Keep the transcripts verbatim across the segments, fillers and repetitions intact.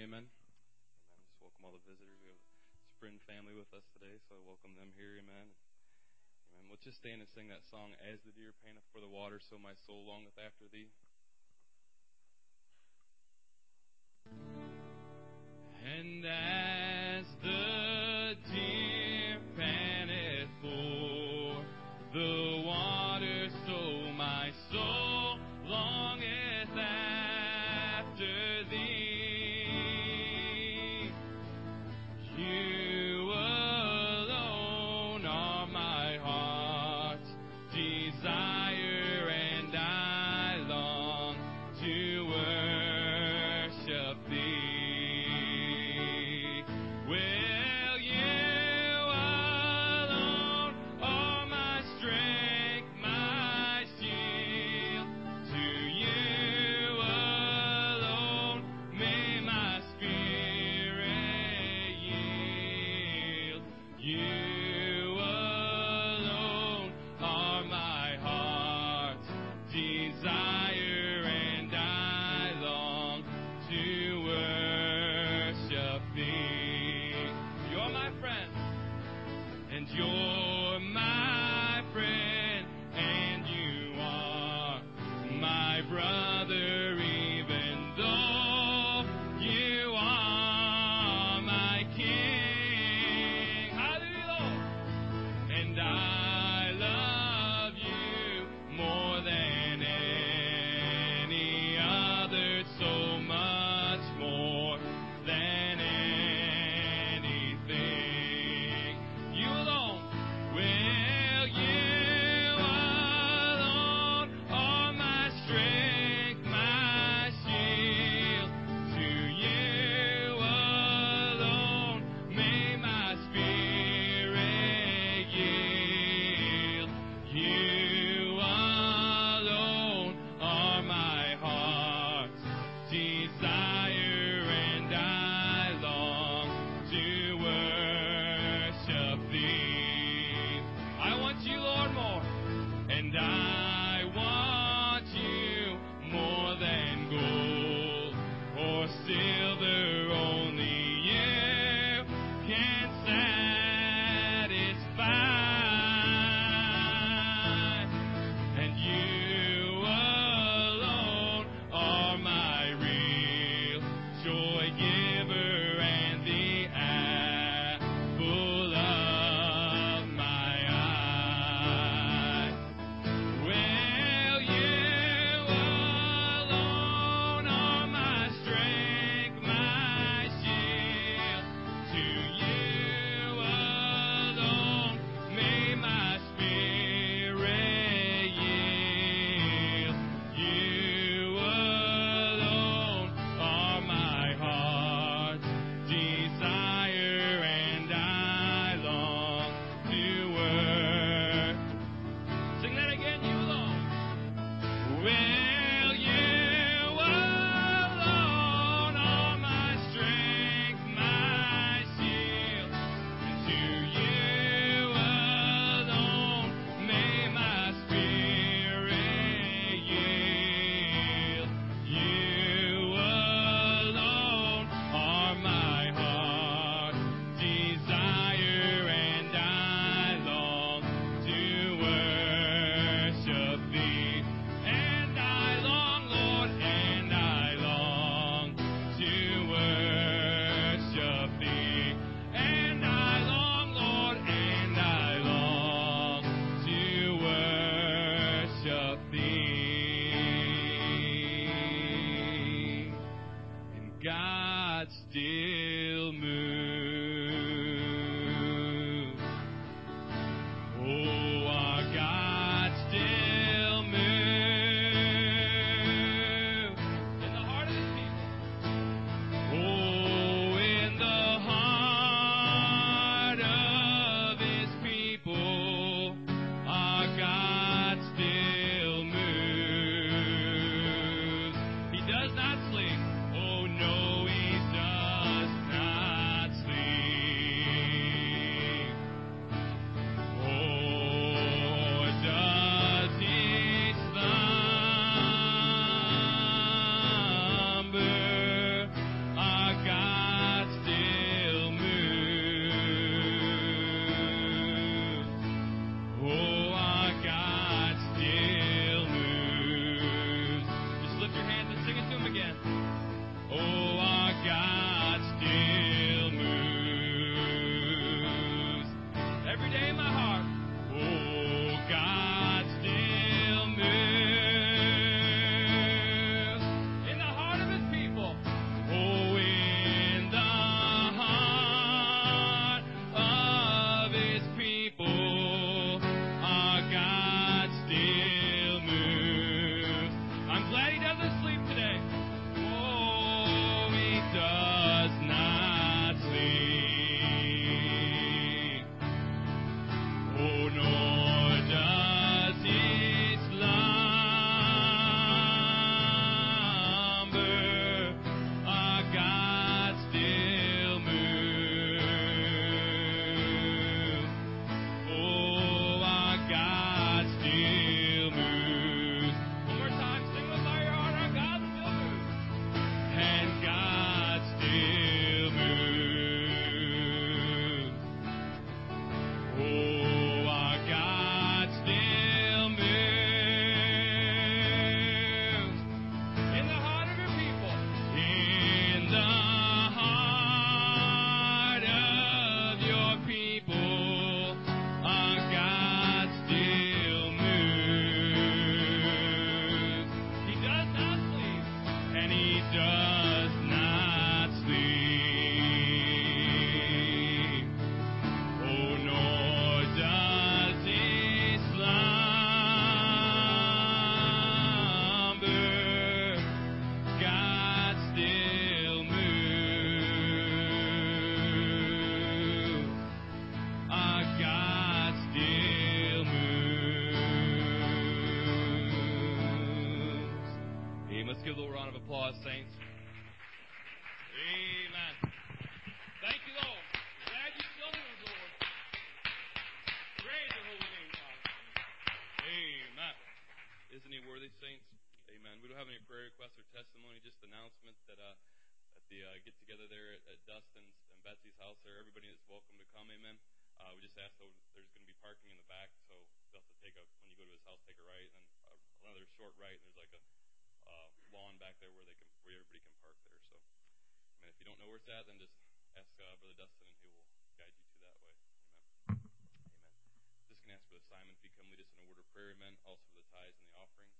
Amen. Amen. Just welcome all the visitors. We have the Sprint family with us today, so I welcome them here. Amen. Amen. Let's just stand and sing that song, As the Deer Panteth for the Water, So My Soul Longeth After Thee. And as the deer panteth for the water, so my soul longeth after thee. You alone are my heart's desire, and I long to worship thee. Will you alone are my strength, my shield? To you alone may my spirit yield. You alone are my heart's desire, and I long to worship thee. You're my friend, and you're my friend, and you are my brother, even though you are my king. Hallelujah. And I love you more than any other, so much more than anything. You alone, will you alone are my strength, my shield. To you alone may my spirit yield. You alone are my heart's desire, and I long to worship thee. I want you, Lord, more, and I want you more than gold or silver. Only you can satisfy, and you alone are my real joy giver and the apple of my eye. Will you alone are my strength, my shield. To you alone may my spirit yield. You alone are my heart's desire, and I long to work. Sing that again, you alone. Will you alone are my strength, my shield. And to you alone may my spirit yield. You alone are my heart's desire, and I long to worship thee. And I long, Lord, and I long to worship thee. And I long, Lord, and I long to worship thee. And God still moves. Oh, our God still moves in the heart of His people. Oh, in the heart of His people, our God still moves. He does not sleep. Oh, no, He does not and He does not sleep. Oh, nor does He slumber. God still moves. Our God still moves. Hey, let's give a little round of applause, saints. Amen. Thank you, Lord. Glad you still move, Lord. Praise your holy name, Father. Amen. Isn't He worthy, saints? Amen. We don't have any prayer requests or testimony, just announcement that uh, at the uh, get together there at, at Dustin's and Betsy's house there, everybody is welcome to come. Amen. Uh, we just asked though, there's going to be parking in the back, so you'll have to take a when you go to his house, take a right, and uh, another short right, and there's like a uh, lawn back there where they can where everybody can park there. So, I mean, if you don't know where it's at, then just ask uh, Brother Dustin, and he will guide you to that way. Amen. Amen. Just going to ask Brother Simon if he come lead us in a word of prayer. Amen. Also for the tithes and the offerings.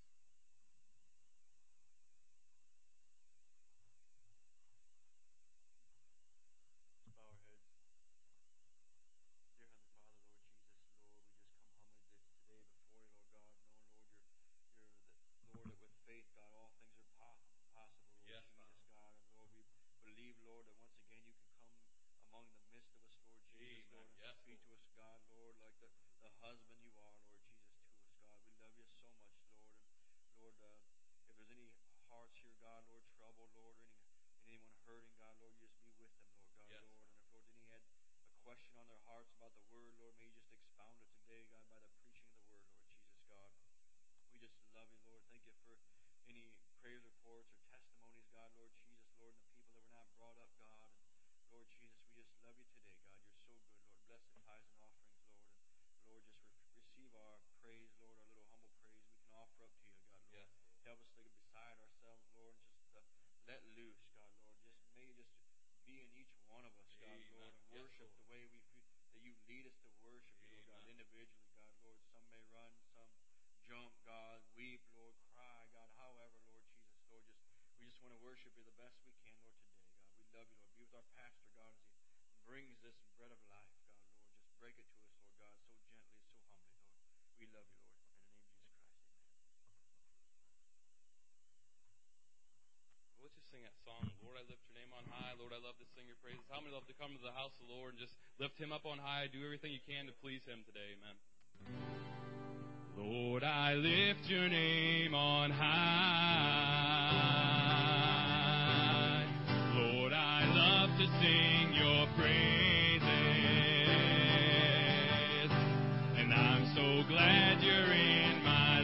Let's just sing that song, Lord, I lift your name on high. Lord, I love to sing your praises. How many love to come to the house of the Lord and just lift Him up on high? Do everything you can to please Him today. Amen. Lord, I lift your name on high. Lord, I love to sing your praises. And I'm so glad you're in my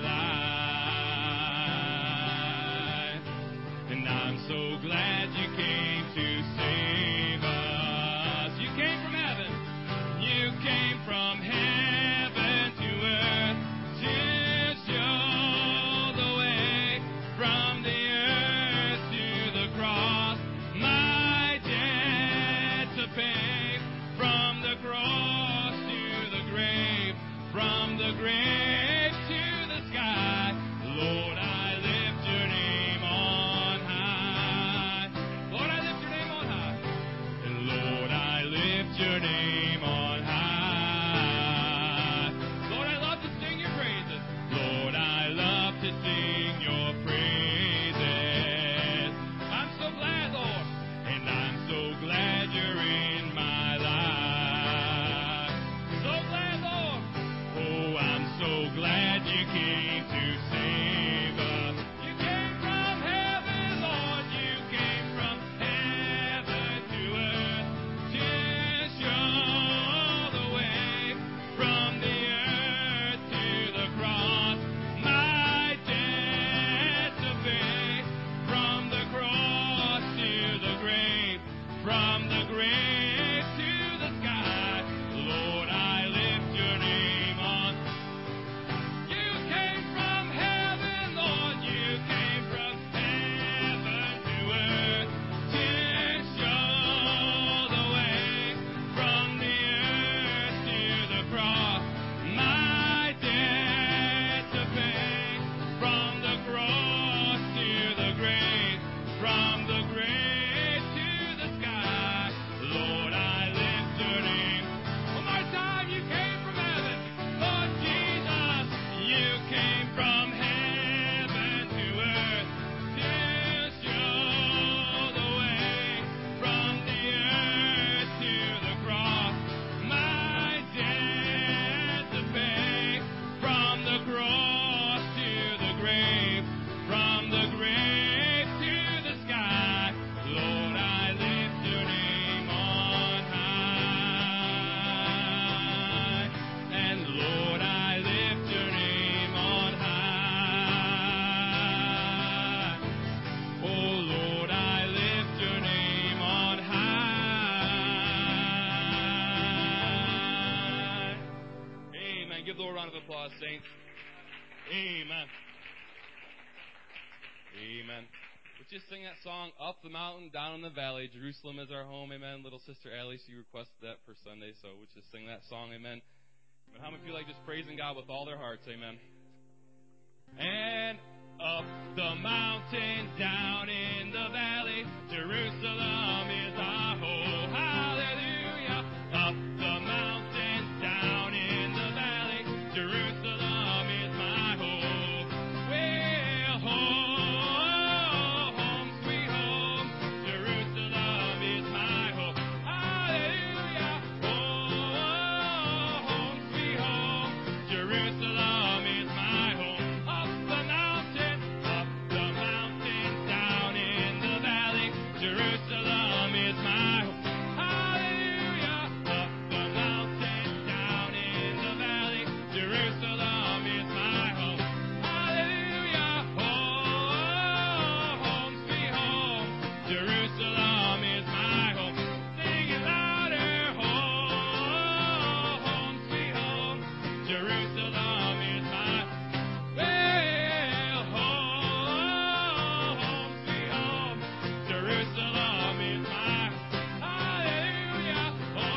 life. And I'm so glad you came to save us. You came from heaven. You came from heaven to earth to show the way from the earth to the cross. My debt to pay, from the cross to the grave, from the grave to the sky. Lord, I lift your name on high. Lord, round of applause, saints. Amen. Amen. Let's just sing that song, Up the Mountain, Down in the Valley. Jerusalem is our home, amen. Little sister Allie, she requested that for Sunday, so we'll just sing that song, amen. But how many feel like just praising God with all their hearts, amen? And up the mountain, down in the valley, Jerusalem is our home. Hallelujah. Up the mountain, down in the valley, Jerusalem is my home. Well, home, home, sweet home, Jerusalem is my home. Hallelujah. Oh, home, sweet home, Jerusalem is my home. Up the mountain, up the mountain, down in the valley, Jerusalem is my home. Hallelujah. Up the mountain, down in the valley, Jerusalem is my home. Hallelujah. Oh, home, sweet home, Jerusalem is my home. Sing it louder. Oh, home, sweet home, Jerusalem is my home. Well, home, sweet home, Jerusalem is my home. Hallelujah.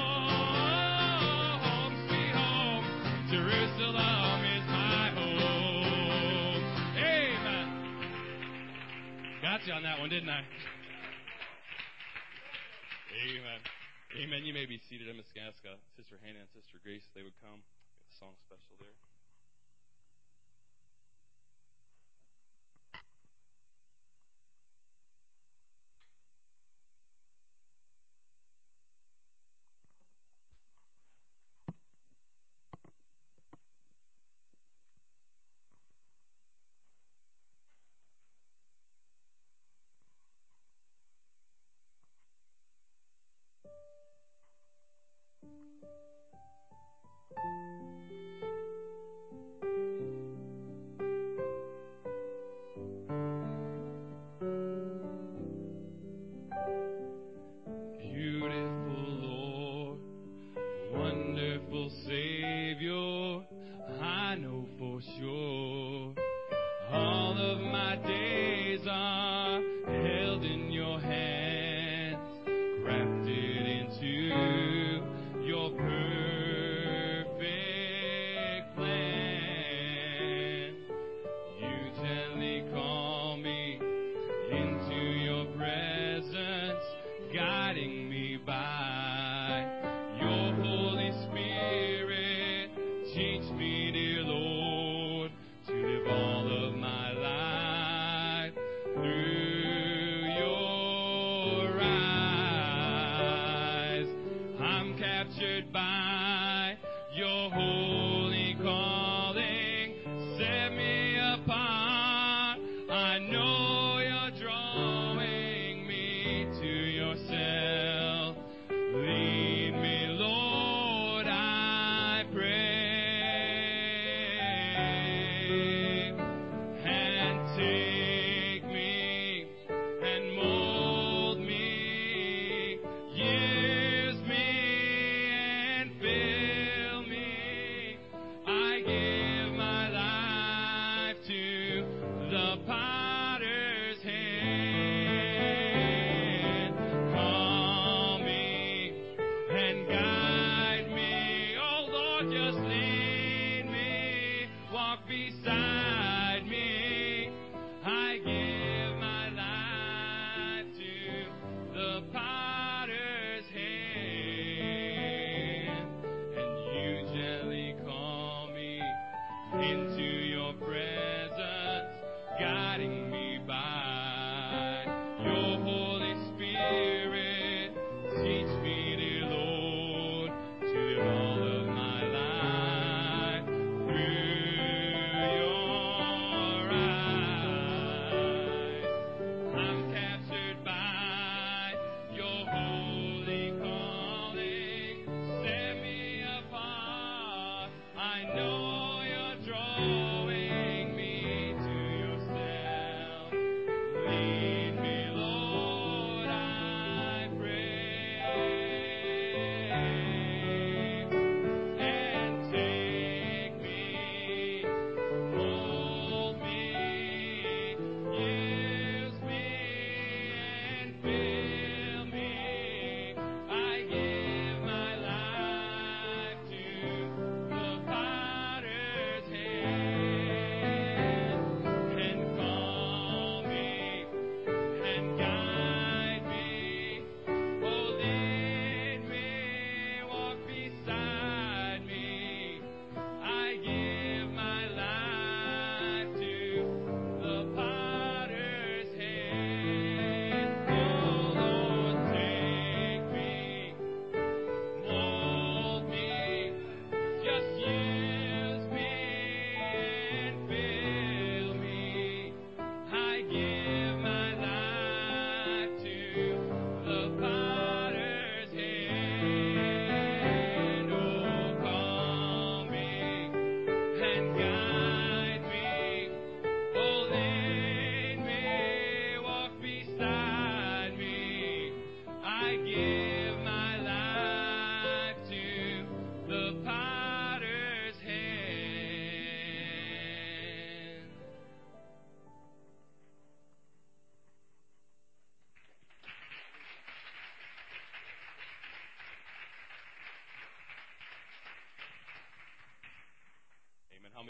Home, sweet home, Jerusalem is my home. Amen. Got you on that one, didn't I? Amen. Amen. You may be seated. I'm just going to ask uh, Sister Hannah and Sister Grace if they would come. Got a song special there.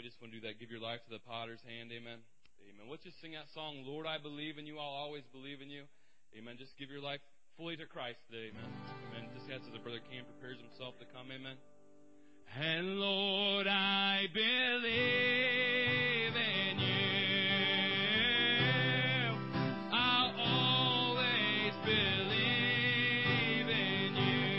just want to do that. Give your life to the potter's hand. Amen. Amen. Let's just sing that song, Lord, I believe in you. I'll always believe in you. Amen. Just give your life fully to Christ today. Amen. Amen. Just as the brother Cam prepares himself to come. Amen. And Lord, I believe in you. I'll always believe in you.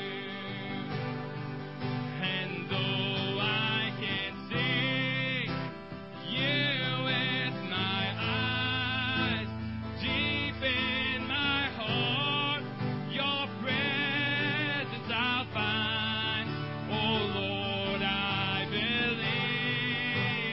And though I can't see you with my eyes, deep in my heart, your presence I'll find. Oh Lord, I believe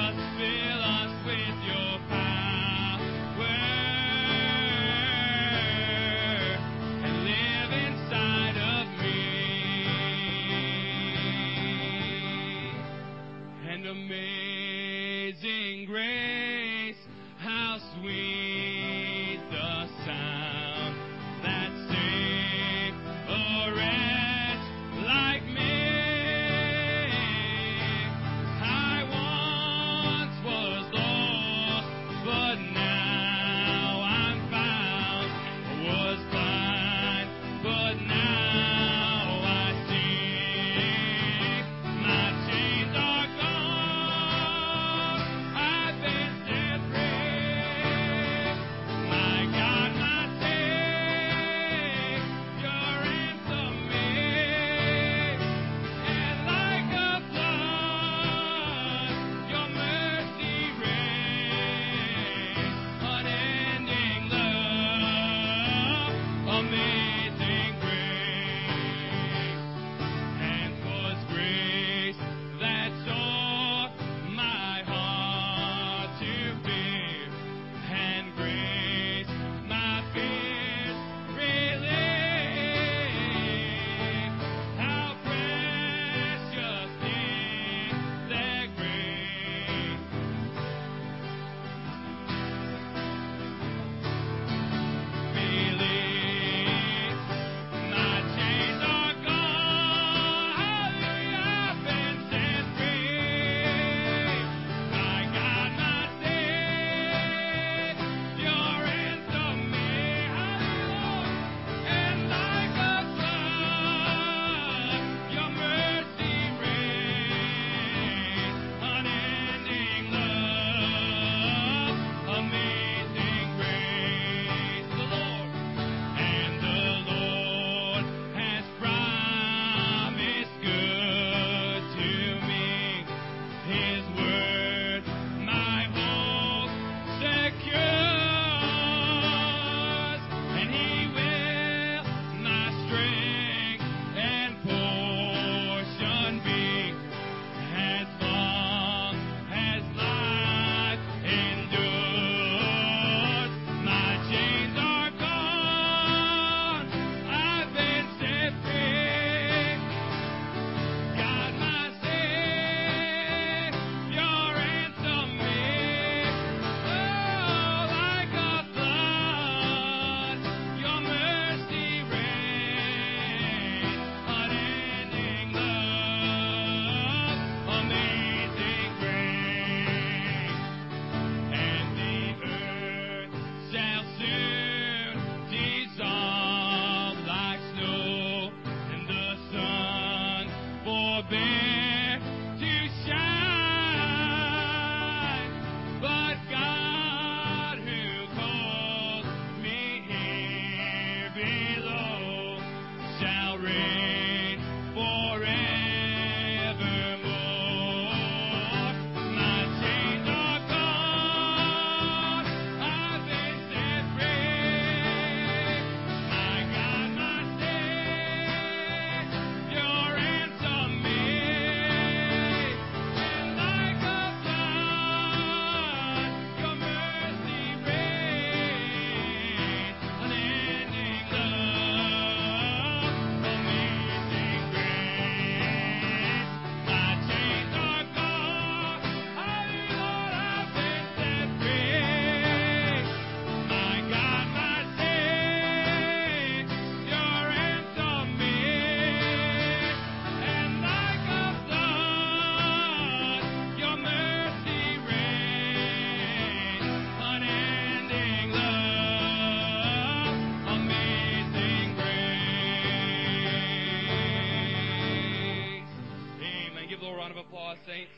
saints.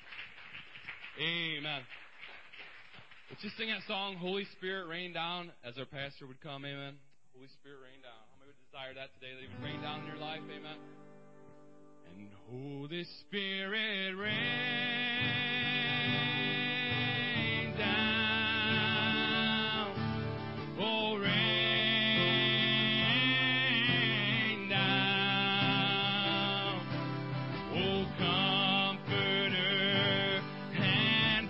Amen. Let's just sing that song, Holy Spirit, Rain Down, as our pastor would come. Amen. Holy Spirit, rain down. How many would desire that today, that He would rain down in your life? Amen. And Holy Spirit, rain down. Oh, rain down. Oh, Comforter and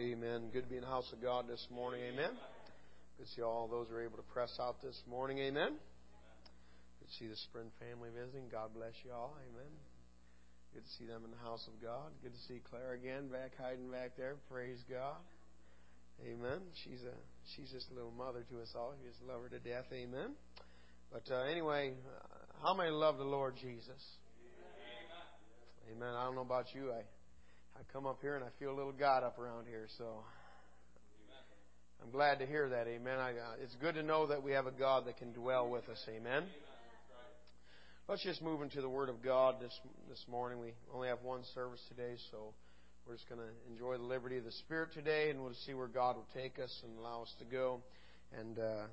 Amen. Good to be in the house of God this morning. Amen. Good to see all those who are able to press out this morning. Amen. Good to see the Sprint family visiting. God bless you all. Amen. Good to see them in the house of God. Good to see Claire again, back hiding back there. Praise God. Amen. She's a she's just a little mother to us all. We just love her to death. Amen. But uh, anyway, how many love the Lord Jesus? Amen. I don't know about you. I I come up here and I feel a little God up around here, so I'm glad to hear that. Amen. I, uh, it's good to know that we have a God that can dwell with us. Amen. Let's just move into the Word of God this this morning. We only have one service today, so we're just going to enjoy the liberty of the Spirit today, and we'll see where God will take us and allow us to go. And uh,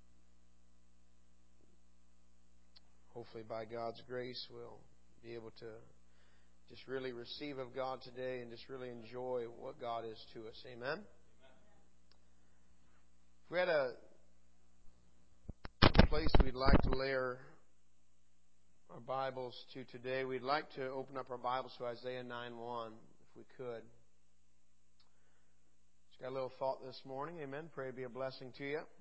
hopefully by God's grace, we'll be able to just really receive of God today and just really enjoy what God is to us. Amen? If we had a place we'd like to lay our, our Bibles to today, we'd like to open up our Bibles to Isaiah nine one, if we could. Just got a little thought this morning. Amen. Pray it be a blessing to you.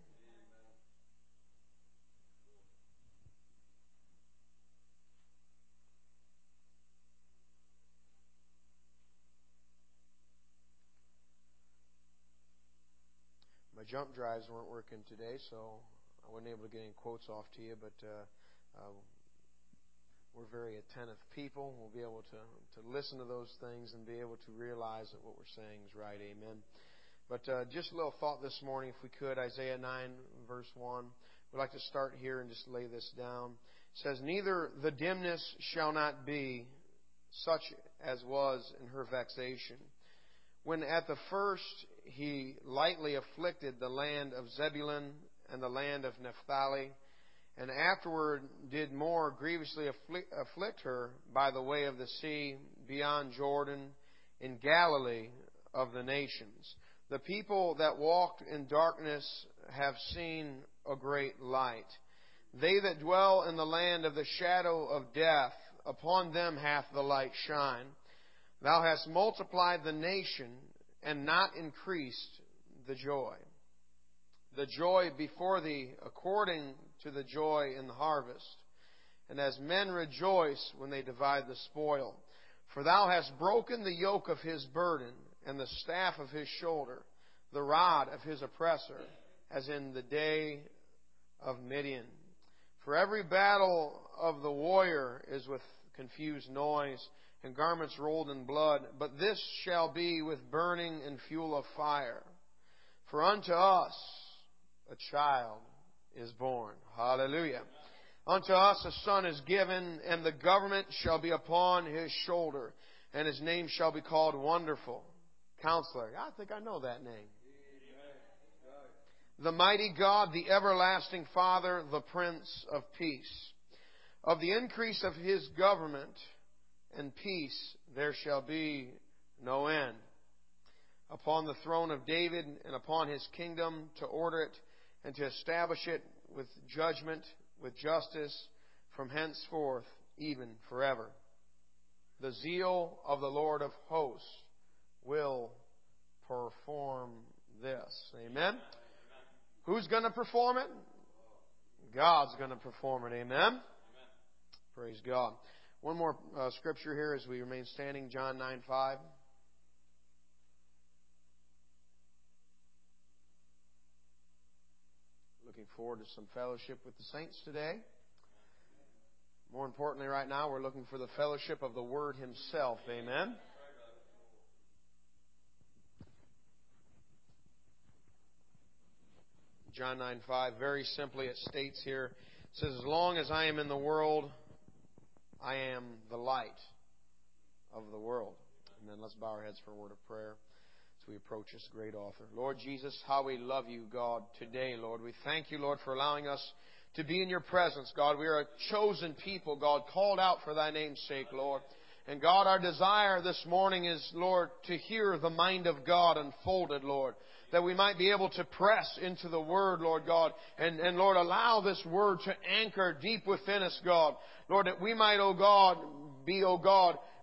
My jump drives weren't working today, so I wasn't able to get any quotes off to you, but uh, uh, we're very attentive people. We'll be able to, to listen to those things and be able to realize that what we're saying is right. Amen. But uh, just a little thought this morning, if we could, Isaiah nine, verse one. We'd like to start here and just lay this down. It says, "Neither the dimness shall not be such as was in her vexation, when at the first he lightly afflicted the land of Zebulun and the land of Naphtali, and afterward did more grievously afflict, afflict her by the way of the sea beyond Jordan in Galilee of the nations. The people that walked in darkness have seen a great light. They that dwell in the land of the shadow of death, upon them hath the light shine. Thou hast multiplied the nation and not increased the joy. The joy before thee according to the joy in the harvest, and as men rejoice when they divide the spoil. For thou hast broken the yoke of his burden and the staff of his shoulder, the rod of his oppressor, as in the day of Midian. For every battle of the warrior is with confused noise, and garments rolled in blood. But this shall be with burning and fuel of fire. For unto us a child is born." Hallelujah. "Unto us a son is given, and the government shall be upon his shoulder, and his name shall be called Wonderful Counselor." I think I know that name. "The Mighty God, the Everlasting Father, the Prince of Peace. Of the increase of his government and peace there shall be no end. Upon the throne of David and upon his kingdom, to order it and to establish it with judgment, with justice, from henceforth, even forever. The zeal of the Lord of hosts will perform this." Amen. Who's going to perform it? God's going to perform it. Amen. Amen. Praise God. One more uh, scripture here as we remain standing, John nine five. Looking forward to some fellowship with the saints today. More importantly, right now, we're looking for the fellowship of the Word Himself. Amen. John nine five, very simply it states here, it says, "As long as I am in the world, I am the light of the world." And then let's bow our heads for a word of prayer as we approach this great author. Lord Jesus, how we love you, God, today, Lord. We thank you, Lord, for allowing us to be in your presence, God. We are a chosen people, God, called out for thy name's sake, Lord. And God, our desire this morning is, Lord, to hear the mind of God unfolded, Lord, that we might be able to press into the Word, Lord God, and, and Lord, allow this Word to anchor deep within us, God. Lord, that we might, oh God, be, oh God,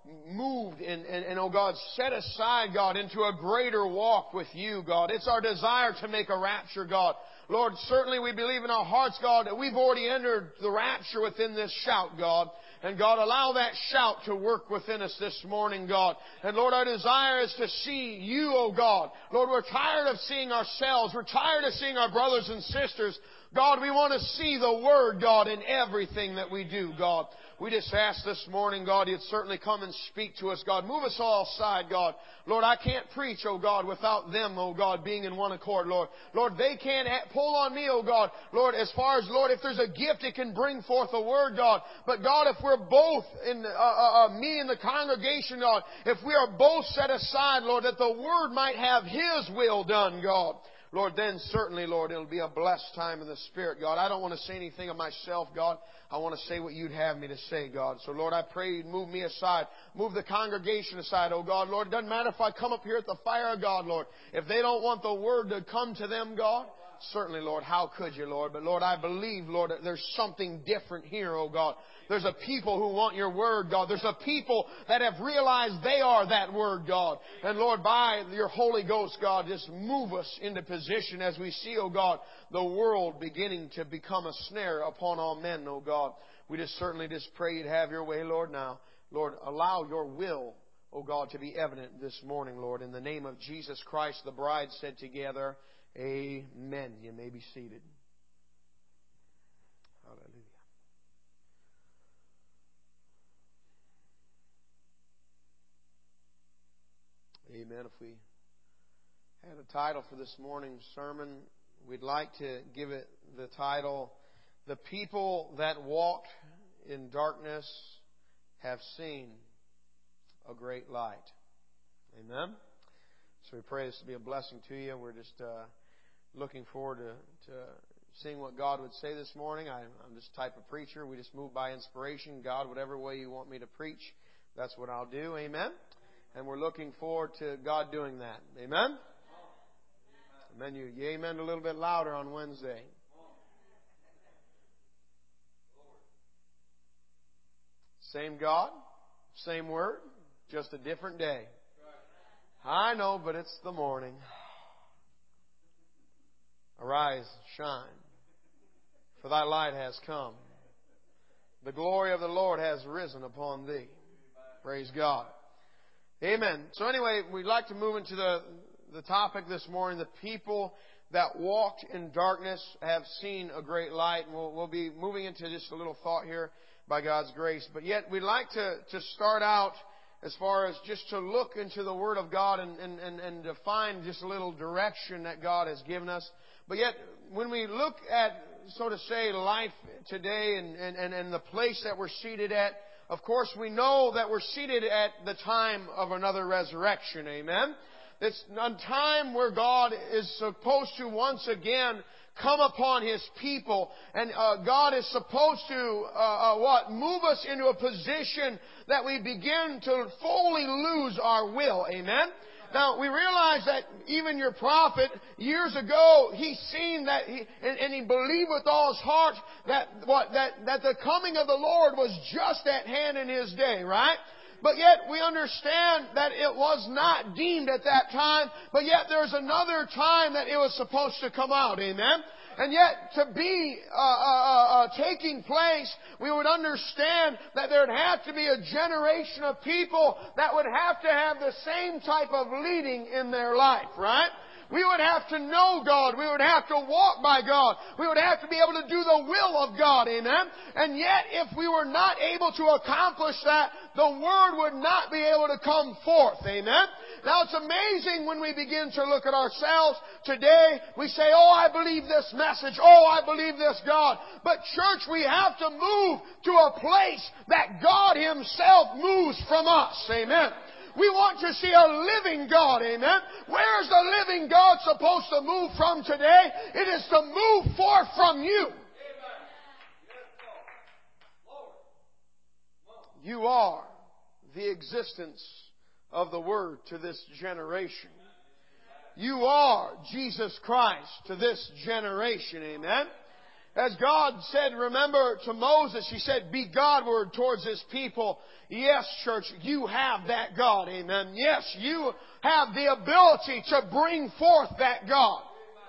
moved and, and, and, oh God, set aside, God, into a greater walk with You, God. It's our desire to make a rapture, God. Lord, certainly we believe in our hearts, God, that we've already entered the rapture within this shout, God. And God, allow that shout to work within us this morning, God. And Lord, our desire is to see You, oh God. Lord, we're tired of seeing ourselves. We're tired of seeing our brothers and sisters. God, we want to see the Word, God, in everything that we do, God. We just ask this morning, God, You'd certainly come and speak to us, God. Move us all aside, God. Lord, I can't preach, oh God, without them, oh God, being in one accord, Lord. Lord, they can't ha- pull on me, oh God. Lord, as far as, Lord, if there's a gift, it can bring forth a word, God. But God, if we're both in, uh, uh, uh, me and the congregation, God, if we are both set aside, Lord, that the Word might have His will done, God. Lord, then certainly, Lord, it'll be a blessed time in the Spirit, God. I don't want to say anything of myself, God. I want to say what You'd have me to say, God. So, Lord, I pray You'd move me aside. Move the congregation aside, oh God. Lord, it doesn't matter if I come up here at the fire of God, Lord. If they don't want the Word to come to them, God, certainly, Lord, how could You, Lord? But, Lord, I believe, Lord, that there's something different here, oh God. There's a people who want Your Word, God. There's a people that have realized they are that Word, God. And Lord, by Your Holy Ghost, God, just move us into position as we see, oh God, the world beginning to become a snare upon all men, oh God. We just certainly just pray You'd have Your way, Lord, now. Lord, allow Your will, oh God, to be evident this morning, Lord. In the name of Jesus Christ, the bride said together, Amen. You may be seated. Hallelujah. Amen. If we had a title for this morning's sermon, we'd like to give it the title, The People That Walked in Darkness Have Seen a Great Light. Amen. So we pray this to be a blessing to you. We're just uh, looking forward to, to seeing what God would say this morning. I, I'm this type of preacher. We just move by inspiration. God, whatever way You want me to preach, that's what I'll do. Amen. And we're looking forward to God doing that. Amen? Amen. You, you amen a little bit louder on Wednesday. Same God, same Word, just a different day. I know, but it's the morning. Arise, shine, for thy light has come. The glory of the Lord has risen upon thee. Praise God. Amen. So anyway, we'd like to move into the, the topic this morning. The people that walked in darkness have seen a great light. And we'll, we'll be moving into just a little thought here by God's grace. But yet we'd like to, to start out as far as just to look into the Word of God and, and, and, and to find just a little direction that God has given us. But yet when we look at, so to say, life today and, and, and the place that we're seated at, of course, we know that we're seated at the time of another resurrection. Amen? It's a time where God is supposed to once again come upon His people. And uh, God is supposed to, uh, uh, what? Move us into a position that we begin to fully lose our will. Amen? Now, we realize that even your prophet, years ago, he seen that, he, and, and he believed with all his heart that, what, that, that the coming of the Lord was just at hand in his day, right? But yet we understand that it was not deemed at that time, but yet there's another time that it was supposed to come out, amen? And yet, to be uh, uh, uh, taking place, we would understand that there would have to be a generation of people that would have to have the same type of leading in their life, right? We would have to know God. We would have to walk by God. We would have to be able to do the will of God, amen? And yet, if we were not able to accomplish that, the Word would not be able to come forth, amen? Now, it's amazing when we begin to look at ourselves today. We say, oh, I believe this message. Oh, I believe this God. But church, we have to move to a place that God Himself moves from us. Amen. We want to see a living God. Amen. Where is the living God supposed to move from today? It is to move forth from you. You are the existence of the Word to this generation. You are Jesus Christ to this generation. Amen. As God said, remember, to Moses, He said, be Godward towards His people. Yes, church, you have that God. Amen. Yes, you have the ability to bring forth that God.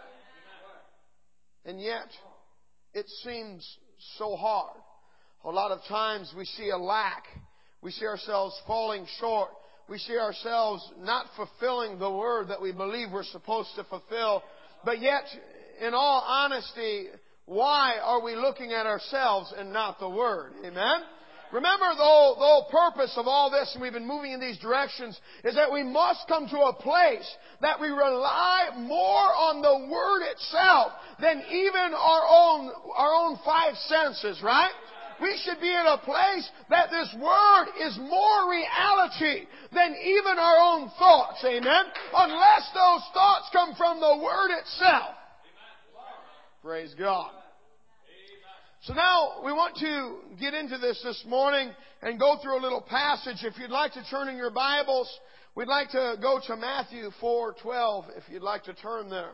And yet, it seems so hard. A lot of times we see a lack. We see ourselves falling short. We see ourselves not fulfilling the word that we believe we're supposed to fulfill. But yet, in all honesty, why are we looking at ourselves and not the Word? Amen? Remember, the whole, the whole purpose of all this, and we've been moving in these directions, is that we must come to a place that we rely more on the Word itself than even our own, our own five senses, right? We should be in a place that this Word is more reality than even our own thoughts. Amen? Unless those thoughts come from the Word itself. Praise God. So now we want to get into this this morning and go through a little passage. If you'd like to turn in your Bibles, we'd like to go to Matthew four twelve, if you'd like to turn there.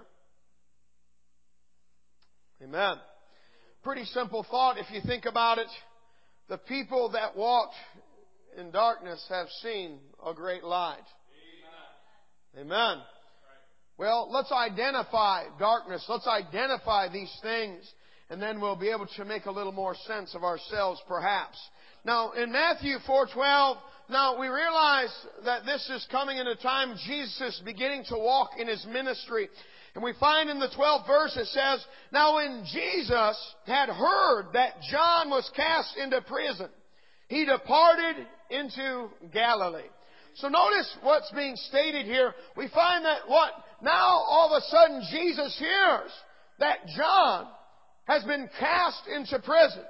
Amen. Pretty simple thought if you think about it. The people that walked in darkness have seen a great light. Amen. Amen. Well, let's identify darkness. Let's identify these things, and then we'll be able to make a little more sense of ourselves, perhaps. Now, in Matthew four twelve, now we realize that this is coming in a time Jesus is beginning to walk in His ministry. And we find in the twelfth verse it says, now when Jesus had heard that John was cast into prison, He departed into Galilee. So notice what's being stated here. We find that what? Now all of a sudden Jesus hears that John has been cast into prison.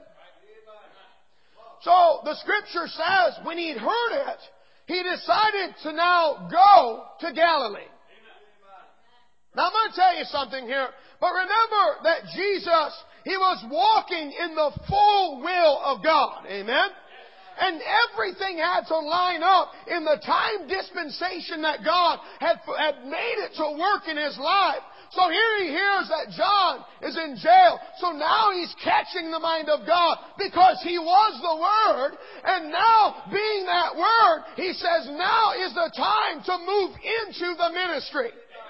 So the Scripture says when he'd heard it, he decided to now go to Galilee. Now I'm going to tell you something here. But remember that Jesus, He was walking in the full will of God. Amen? And everything had to line up in the time dispensation that God had, had made it to work in His life. So here he hears that John is in jail. So now he's catching the mind of God because He was the Word. And now, being that Word, he says now is the time to move into the ministry.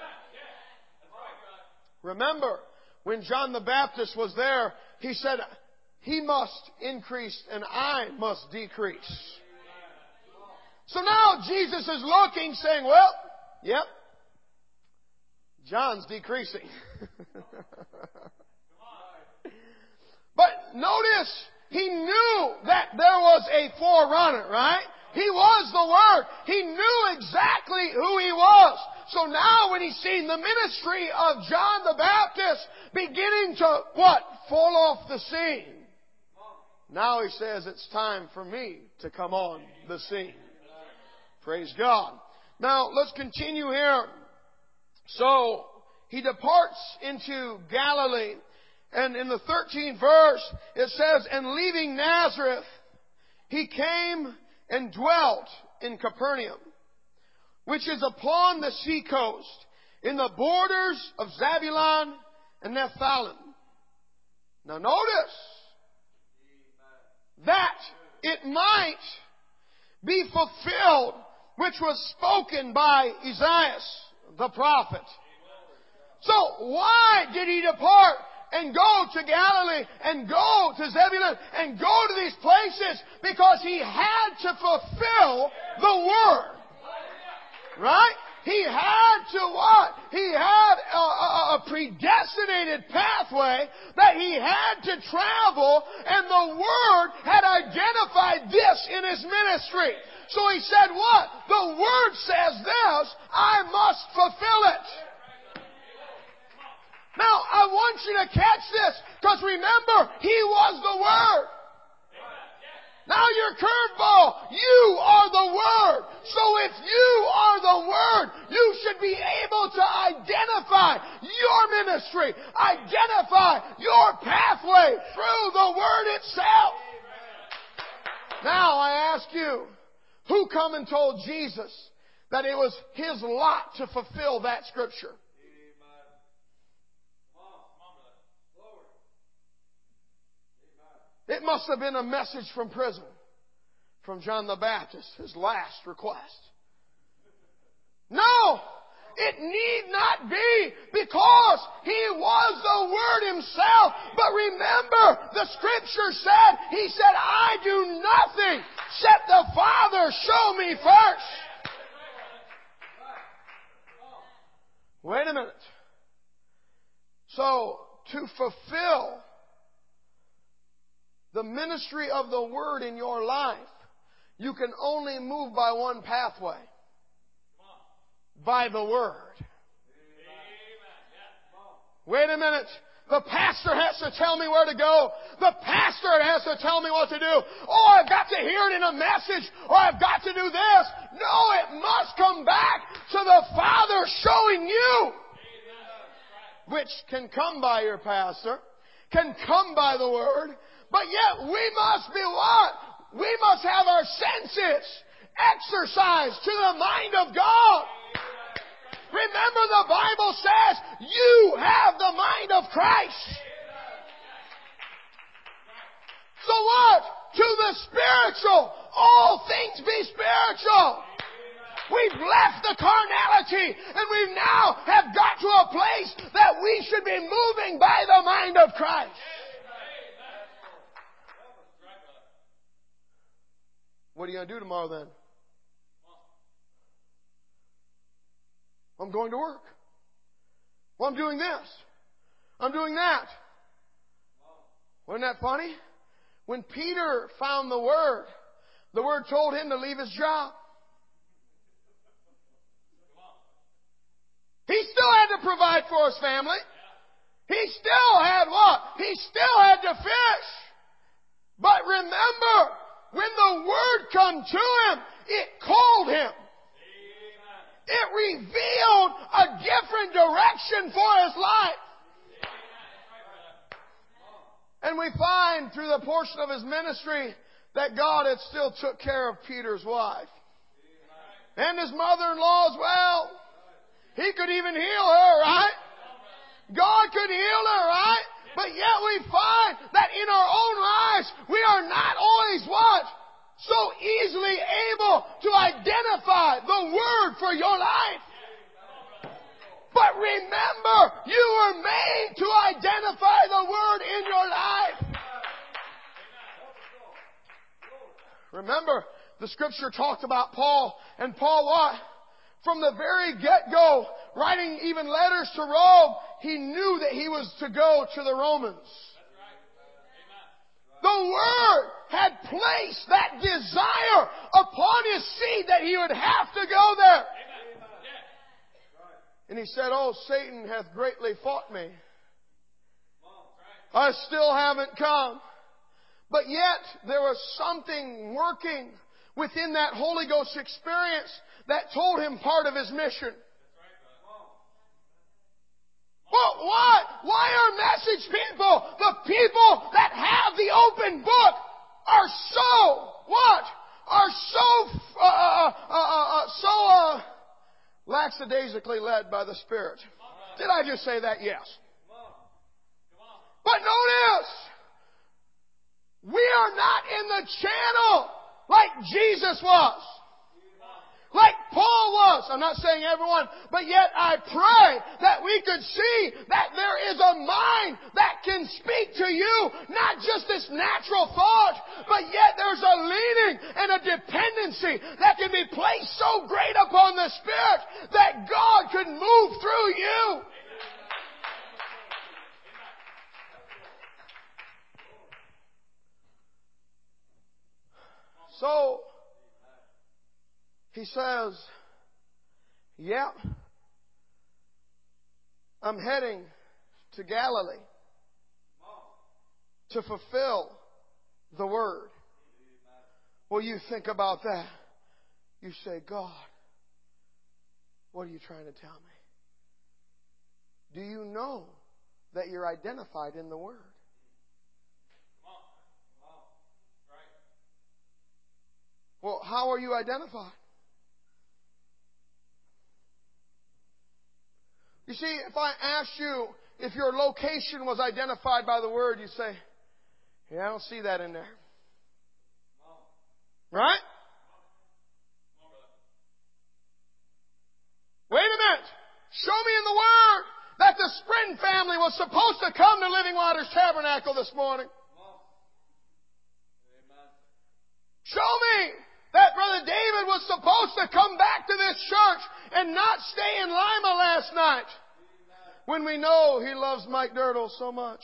Remember, when John the Baptist was there, he said, He must increase and I must decrease. So now Jesus is looking, saying, well, yep, John's decreasing. But notice, he knew that there was a forerunner, right? He was the Word. He knew exactly who He was. So now when he's seen the ministry of John the Baptist beginning to, what? Fall off the scene. Now he says, it's time for me to come on the scene. Praise God. Now, let's continue here. So, he departs into Galilee. And in the thirteenth verse, it says, and leaving Nazareth, he came and dwelt in Capernaum, which is upon the sea coast, in the borders of Zebulun and Nephthalim. Now notice that it might be fulfilled which was spoken by Isaiah the prophet. So why did he depart and go to Galilee and go to Zebulun and go to these places? Because he had to fulfill the Word. Right? He had to what? He had a, a, a predestinated pathway that he had to travel, and the Word had identified this in his ministry. So he said what? The Word says this, I must fulfill it. Now, I want you to catch this, because remember, He was the Word. Now your curveball, you are the Word. So if you are the Word, you should be able to identify your ministry, identify your pathway through the Word itself. Now I ask you, who come and told Jesus that it was His lot to fulfill that Scripture? It must have been a message from prison, from John the Baptist, his last request. No! It need not be, because He was the Word Himself. But remember, the Scripture said, He said, I do nothing except the Father show me first. Wait a minute. So, to fulfill the ministry of the Word in your life, you can only move by one pathway. By the Word. Wait a minute. The pastor has to tell me where to go. The pastor has to tell me what to do. Oh, I've got to hear it in a message, or I've got to do this. No, it must come back to the Father showing you. Which can come by your pastor, can come by the Word, but yet we must be what? We must have our senses exercised to the mind of God. Remember, the Bible says you have the mind of Christ. So what? To the spiritual, all things be spiritual. We've left the carnality, and we now have got to a place that we should be moving by the mind of Christ. What are you going to do tomorrow then? I'm going to work. Well, I'm doing this. I'm doing that. Wasn't that funny? When Peter found the Word, the Word told him to leave his job. He still had to provide for his family. He still had what? He still had to fish. But remember, when the Word come to him, it called him. It revealed a different direction for his life. And we find through the portion of his ministry that God had still took care of Peter's wife. And his mother-in-law as well. He could even heal her, right? God could heal her, right? But yet we find that in our own lives, we are not always what? So easily able to identify the Word for your life. But remember, you were made to identify the Word in your life. Remember, the Scripture talked about Paul, and Paul what? From the very get-go, writing even letters to Rome, he knew that he was to go to the Romans. The Word had placed that desire upon his seed that he would have to go there. And he said, oh, Satan hath greatly fought me. I still haven't come. But yet, there was something working within that Holy Ghost experience that told him part of his mission. Well, what? Why are message people, the people that have the open book, are so, what? Are so, uh, uh, uh, uh, so, uh, lackadaisically led by the Spirit. Did I just say that? Yes. But notice, we are not in the channel like Jesus was. Like Paul was. I'm not saying everyone, but yet I pray that we could see that there is a mind that can speak to you, not just this natural thought, but yet there's a leaning and a dependency that can be placed so great upon the Spirit that God could move through you. So, he says, yeah, I'm heading to Galilee to fulfill the Word. Well, you think about that. You say, God, what are you trying to tell me? Do you know that you're identified in the Word? Well, how are you identified? You see, if I asked you if your location was identified by the Word, you say, Yeah, I don't see that in there. Right? Wait a minute. Show me in the Word that the Spring family was supposed to come to Living Waters Tabernacle this morning. Show me that Brother David was supposed to come back to this church and not stay in Lima last night when we know he loves Mike Dirtle so much.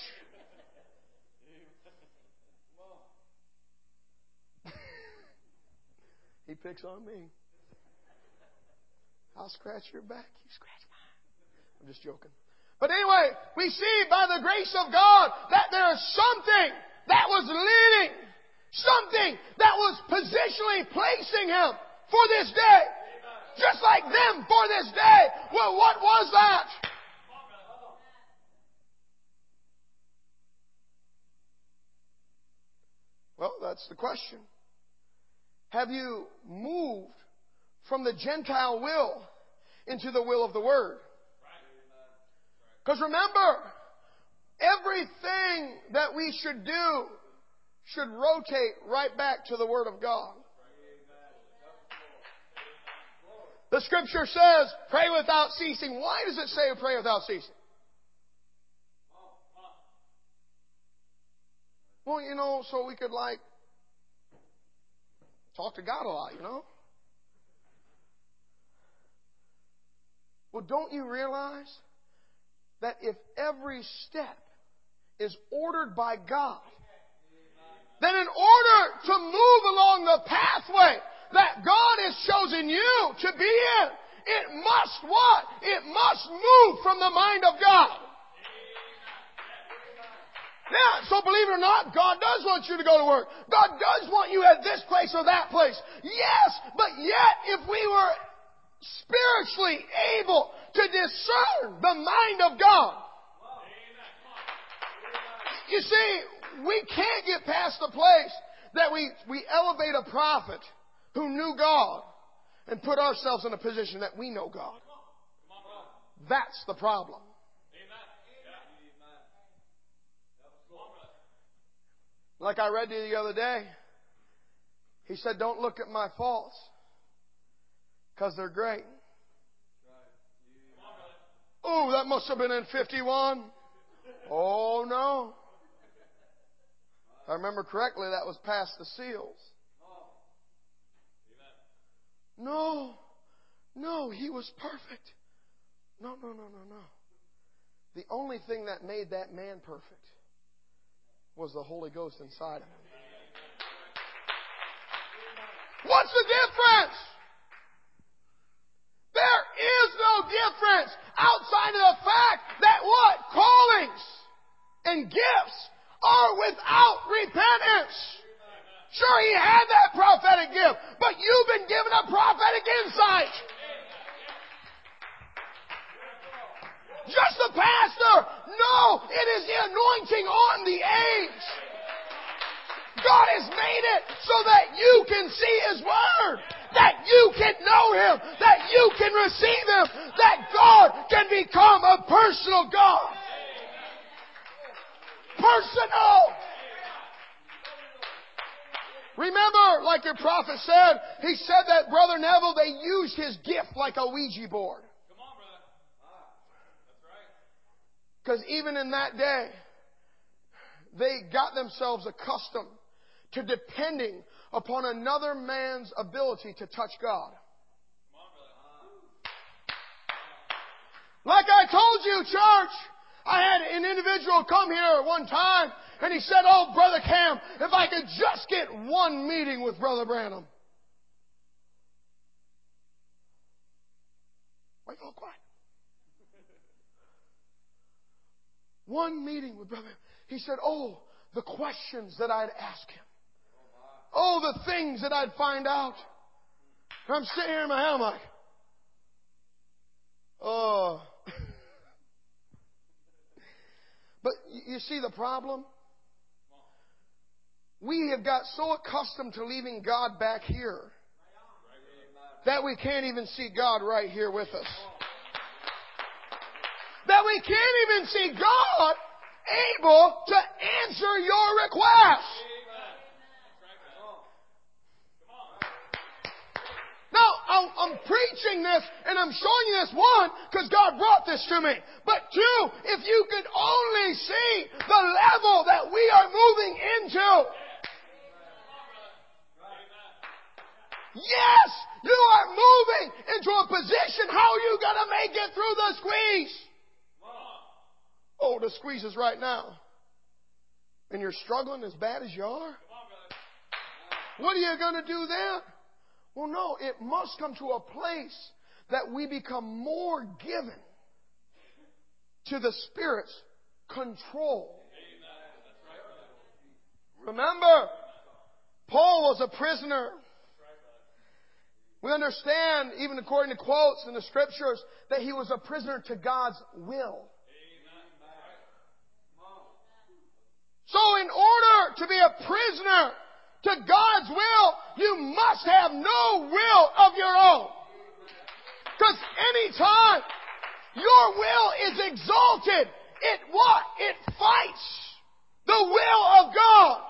He picks on me. I'll scratch your back. You scratch mine. I'm just joking. But anyway, we see by the grace of God that there is something that was leading, something that was positionally placing him for this day. Just like them for this day. Well, what was that? Well, that's the question. Have you moved from the Gentile will into the will of the Word? Because remember, everything that we should do should rotate right back to the Word of God. The Scripture says, pray without ceasing. Why does it say pray without ceasing? Well, you know, so we could like talk to God a lot, you know? Well, don't you realize that if every step is ordered by God, then in order to move along the pathway that God has chosen you to be in, it must what? It must move from the mind of God. Yeah, so believe it or not, God does want you to go to work. God does want you at this place or that place. Yes, but yet if we were spiritually able to discern the mind of God, you see, we can't get past the place that we, we elevate a prophet who knew God and put ourselves in a position that we know God. That's the problem. Like I read to you the other day, he said, don't look at my faults because they're great. Oh, that must have been in fifty-one. Oh, no. If I remember correctly, that was past the seals. No, no, he was perfect. No, no, no, no, no. The only thing that made that man perfect was the Holy Ghost inside of him. What's the difference? There is no difference outside of the fact that what? Callings and gifts are without repentance. Sure, he had that prophetic gift, but you've been given a prophetic insight. Just the pastor. No, it is the anointing on the age. God has made it so that you can see His Word, that you can know Him, that you can receive Him, that God can become a personal God. Personal. Remember, like your prophet said, he said that Brother Neville, they used his gift like a Ouija board. Because even in that day, they got themselves accustomed to depending upon another man's ability to touch God. Like I told you, church, I had an individual come here one time, and he said, oh, Brother Cam, if I could just get one meeting with Brother Branham. Why you all quiet? One meeting with Brother. He said, oh, the questions that I'd ask him. Oh, the things that I'd find out. And I'm sitting here in my head, I'm like, oh. But you see the problem? We have got so accustomed to leaving God back here that we can't even see God right here with us. That we can't even see God able to answer your request. Now, I'm preaching this and I'm showing you this, one, because God brought this to me. But two, if you could only see the level that we are moving into. Yes, you are moving into a position. How are you going to make it through the squeeze? Oh, the squeeze is right now. And you're struggling as bad as you are? What are you going to do then? Well, no, it must come to a place that we become more given to the Spirit's control. Remember, Paul was a prisoner. We understand, even according to quotes in the Scriptures, that he was a prisoner to God's will. So in order to be a prisoner to God's will, you must have no will of your own. Because anytime your will is exalted, it what? It fights the will of God.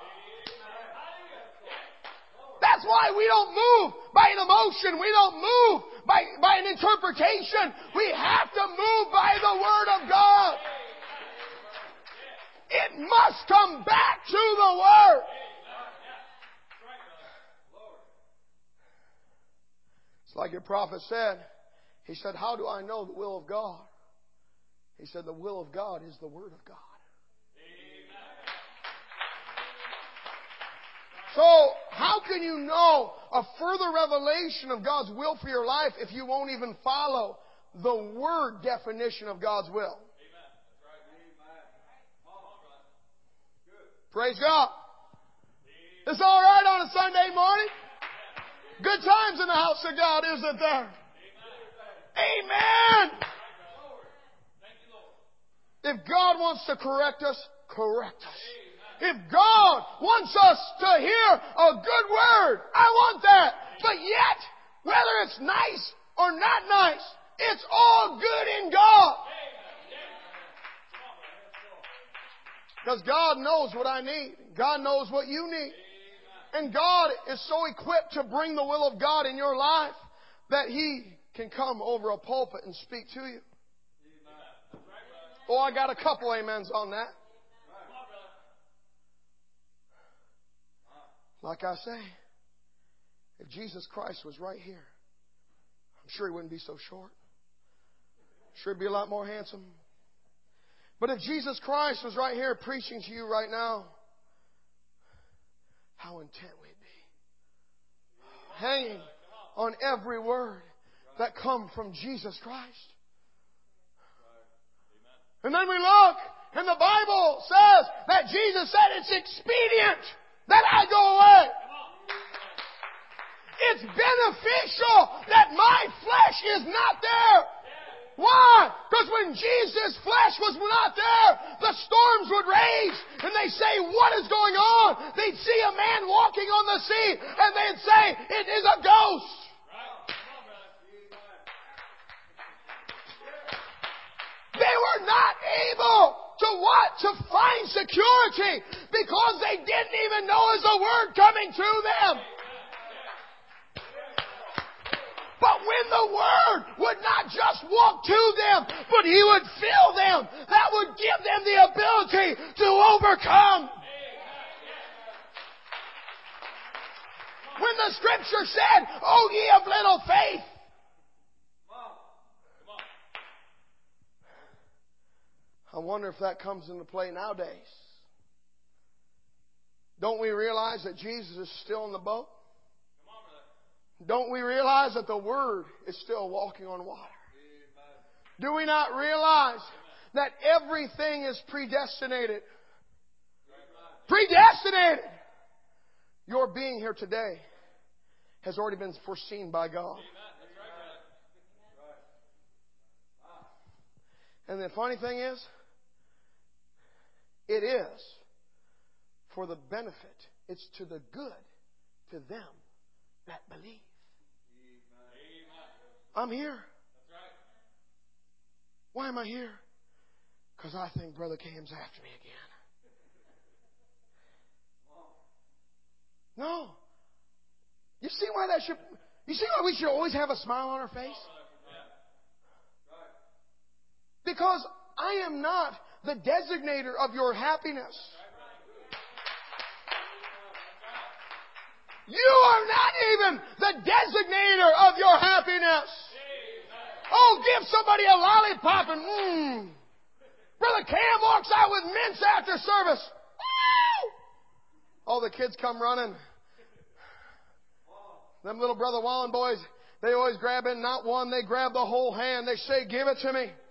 That's why we don't move by an emotion. We don't move by, by an interpretation. We have to move by the Word of God. It must come back to the Word. It's like your prophet said. He said, how do I know the will of God? He said, the will of God is the Word of God. So, how can you know a further revelation of God's will for your life if you won't even follow the Word definition of God's will? Praise God. It's all right on a Sunday morning. Good times in the house of God, isn't there? Amen. If God wants to correct us, correct us. If God wants us to hear a good word, I want that. But yet, whether it's nice or not nice, it's all good in God. Because God knows what I need. God knows what you need. And God is so equipped to bring the will of God in your life that He can come over a pulpit and speak to you. Oh, I got a couple amens on that. Like I say, if Jesus Christ was right here, I'm sure He wouldn't be so short. I'm sure He'd be a lot more handsome. But if Jesus Christ was right here preaching to you right now, how intent we'd be. Hanging on every word that come from Jesus Christ. And then we look, and the Bible says that Jesus said it's expedient that I go away. It's beneficial that my flesh is not there. Why? Because when Jesus' flesh was not there, the storms would rage. And they say, what is going on? They'd see a man walking on the sea. And they'd say, it is a ghost. They were not able to what? To find security. Because they didn't even know there's a word coming to them. But when the Word would not just walk to them, but He would fill them, that would give them the ability to overcome. When the Scripture said, "O ye of little faith," I wonder if that comes into play nowadays. Don't we realize that Jesus is still in the boat? Don't we realize that the Word is still walking on water? Do we not realize that everything is predestinated? Predestinated! Your being here today has already been foreseen by God. And the funny thing is, it is for the benefit. It's to the good to them that believe. I'm here. Why am I here? Because I think Brother Cam's after me again. No. You see why that should... You see why we should always have a smile on our face? Because I am not the designator of your happiness. You are not even the designator of your happiness. Oh, give somebody a lollipop and mmm. Brother Cam walks out with mints after service. Woo! All the kids come running. Them little Brother Wallen boys, they always grab in not one, they grab the whole hand. They say, give it to me.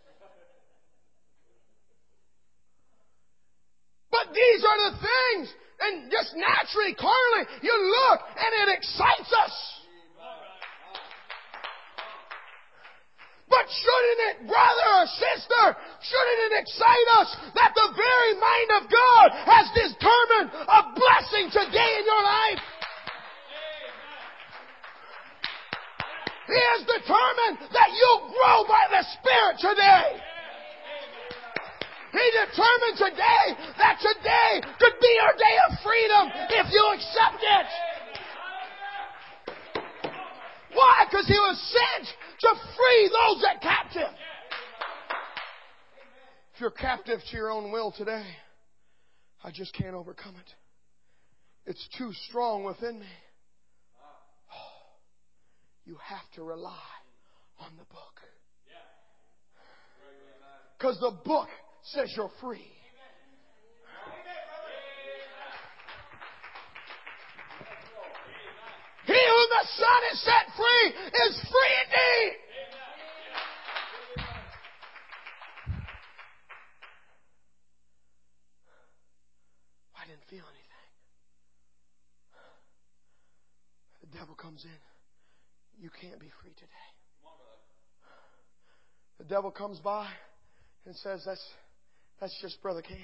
But these are the things, and just naturally, carnally, you look and it excites us. But shouldn't it, brother or sister, shouldn't it excite us that the very mind of God has determined a blessing today in your life? He has determined that you'll grow by the Spirit today. He determined today that today could be your day of freedom if you accept it. Why? Because He was sent to free those that are captive. If you're captive to your own will today, I just can't overcome it. It's too strong within me. You have to rely on the book. Because the book says you're free. He whom the Son has set free is free indeed. I didn't feel anything. The devil comes in. You can't be free today. The devil comes by and says, that's, that's just Brother Cam.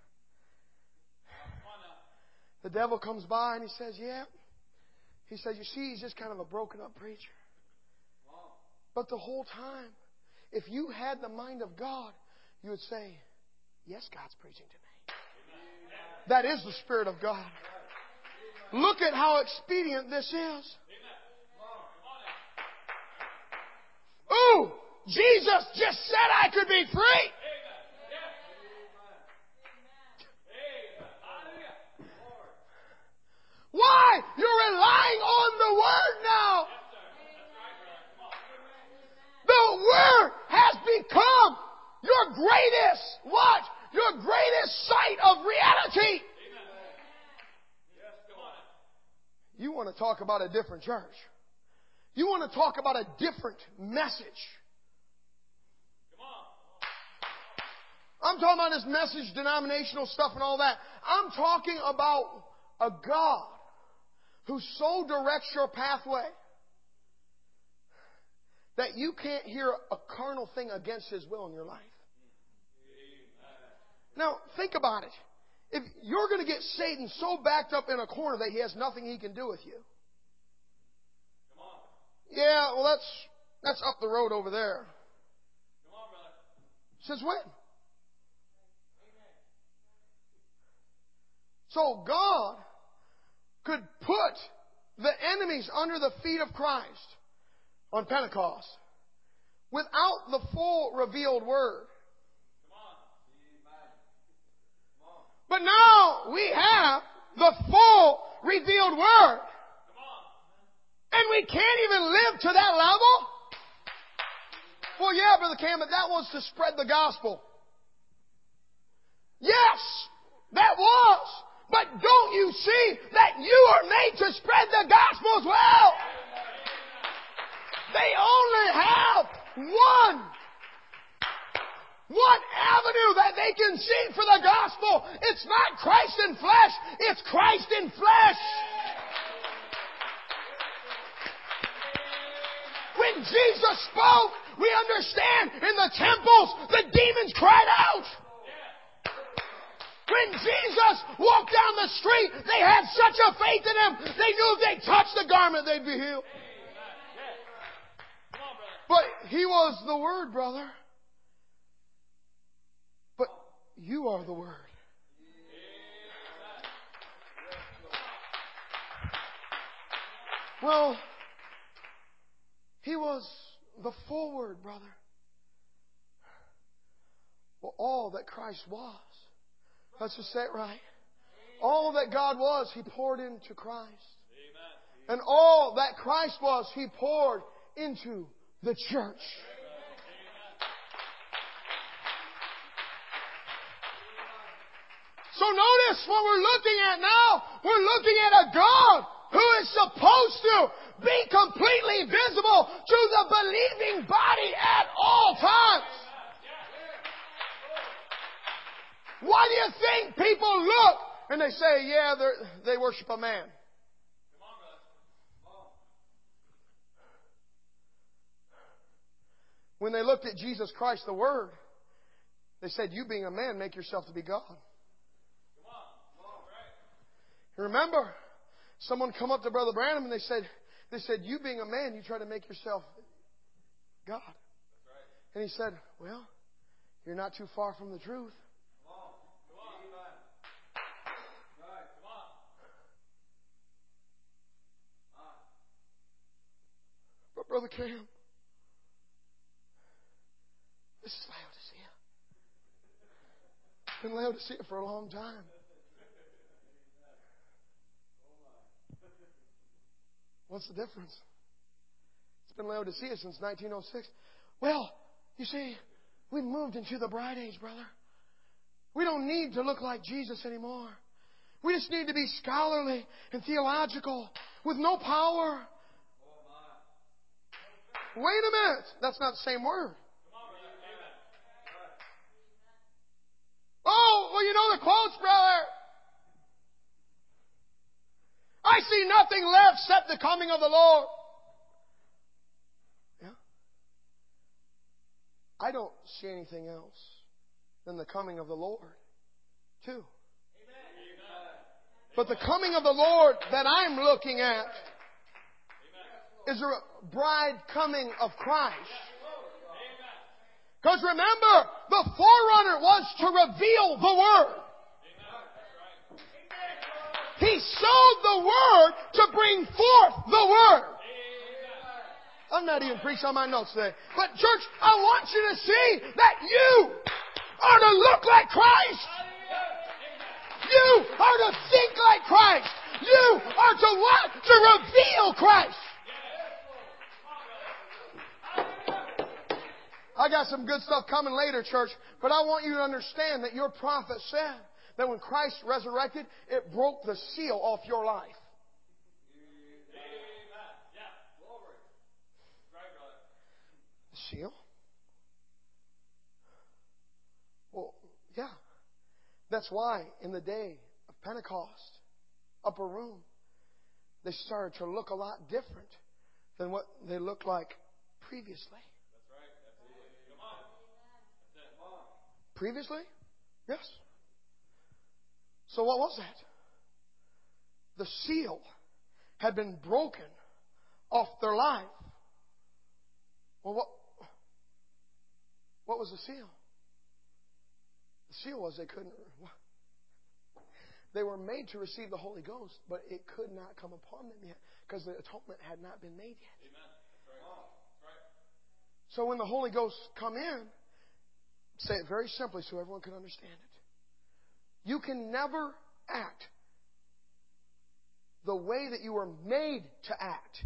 The devil comes by and he says, yeah. He says, you see, he's just kind of a broken up preacher. But the whole time, if you had the mind of God, you would say, yes, God's preaching to me. That is the Spirit of God. Look at how expedient this is. Ooh, Jesus just said I could be free. Why? You're relying on the Word now. The Word has become your greatest, what? Your greatest sight of reality. You want to talk about a different church. You want to talk about a different message. I'm talking about this message, denominational stuff and all that. I'm talking about a God who so directs your pathway that you can't hear a carnal thing against His will in your life. Now, think about it. If you're going to get Satan so backed up in a corner that he has nothing he can do with you. Yeah, well, that's that's up the road over there. Since when? So God could put the enemies under the feet of Christ on Pentecost without the full revealed Word. But now we have the full revealed Word. And we can't even live to that level? Well, yeah, Brother Cam, but that was to spread the gospel. Yes, that was. But don't you see that you are made to spread the gospel as well? They only have one, one avenue that they can see for the gospel. It's not Christ in flesh, it's Christ in flesh. When Jesus spoke, we understand in the temples, the demons cried out. When Jesus walked down the street, they had such a faith in Him, they knew if they touched the garment, they'd be healed. But He was the Word, brother. are the Word. Well, He was the full Word, brother. Well, all that Christ was. Let's just say it right. All that God was, He poured into Christ. And all that Christ was, He poured into the church. So notice what we're looking at now. We're looking at a God who is supposed to be completely visible to the believing body at all times. Why do you think people look and they say, yeah, they worship a man? When they looked at Jesus Christ, the Word, they said, you being a man, make yourself to be God. Remember, someone come up to Brother Branham and they said, they said, you being a man, you try to make yourself God. And he said, well, you're not too far from the truth. But Brother Cam, this is Laodicea. It's been Laodicea for a long time. What's the difference? It's been Laodicea since nineteen oh six. Well, you see, we've moved into the bride age, brother. We don't need to look like Jesus anymore. We just need to be scholarly and theological with no power. Wait a minute. That's not the same word. Oh, well, you know the quotes, brother. I see nothing left except the coming of the Lord. Yeah. I don't see anything else than the coming of the Lord, too. But the coming of the Lord that I'm looking at is a bride coming of Christ. Because remember, the forerunner was to reveal the Word. He sowed the Word to bring forth the Word. I'm not even preaching on my notes today. But church, I want you to see that you are to look like Christ. You are to think like Christ. You are to want to reveal Christ. I got some good stuff coming later, church. But I want you to understand that your prophet said that when Christ resurrected, it broke the seal off your life. The seal? Well, yeah. That's why in the day of Pentecost, upper room, they started to look a lot different than what they looked like previously. Previously? Yes. So what was that? The seal had been broken off their life. Well, what, what was the seal? The seal was they couldn't... They were made to receive the Holy Ghost, but it could not come upon them yet because the atonement had not been made yet. Amen. That's right. That's right. So when the Holy Ghost come in, say it very simply so everyone can understand it. You can never act the way that you were made to act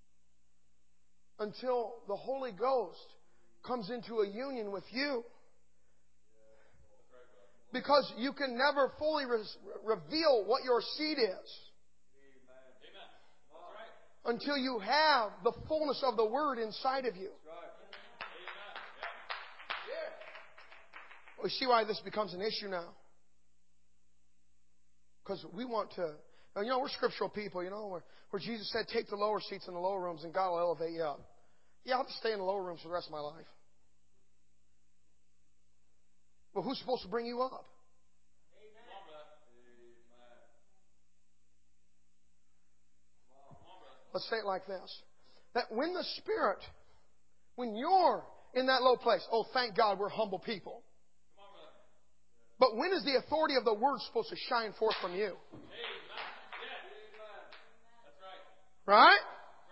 until the Holy Ghost comes into a union with you. Because you can never fully re- reveal what your seed is until you have the fullness of the Word inside of you. We see why this becomes an issue now. Because we want to... You know, we're scriptural people, you know, where, where Jesus said, take the lower seats in the lower rooms and God will elevate you up. Yeah, I'll just stay in the lower rooms for the rest of my life. But who's supposed to bring you up? Let's say it like this. That when the Spirit, when you're in that low place, oh, thank God we're humble people. But when is the authority of the Word supposed to shine forth from you? Right?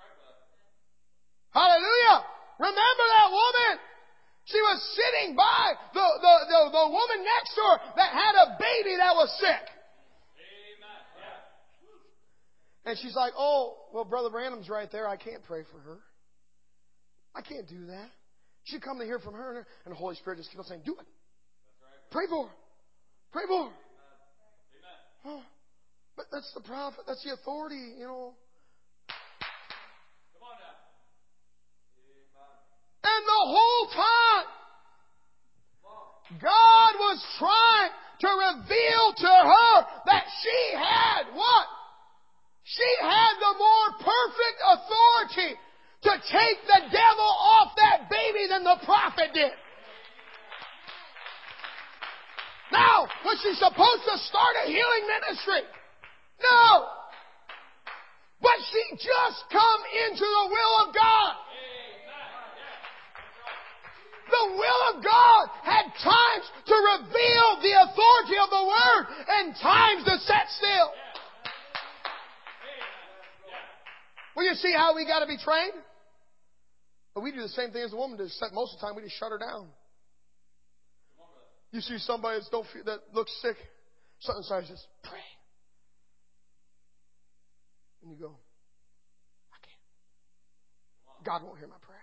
Hallelujah! Remember that woman? She was sitting by the, the, the, the woman next to her that had a baby that was sick. And she's like, oh, well, Brother Branham's right there. I can't pray for her. I can't do that. She come to hear from her, and the Holy Spirit just keeps on saying, do it. Pray for her. Pray for her. Oh, but that's the prophet. That's the authority, you know. And the whole time, God was trying to reveal to her that she had what? She had the more perfect authority to take the devil off that baby than the prophet did. Now, was she supposed to start a healing ministry? No. But she just come into the will of God. The will of God had times to reveal the authority of the Word and times to set still. Well, you see how we got to be trained? But we do the same thing as the woman does. Most of the time, we just shut her down. You see somebody that, don't feel, that looks sick, something inside says, pray. And you go, I can't. God won't hear my prayer.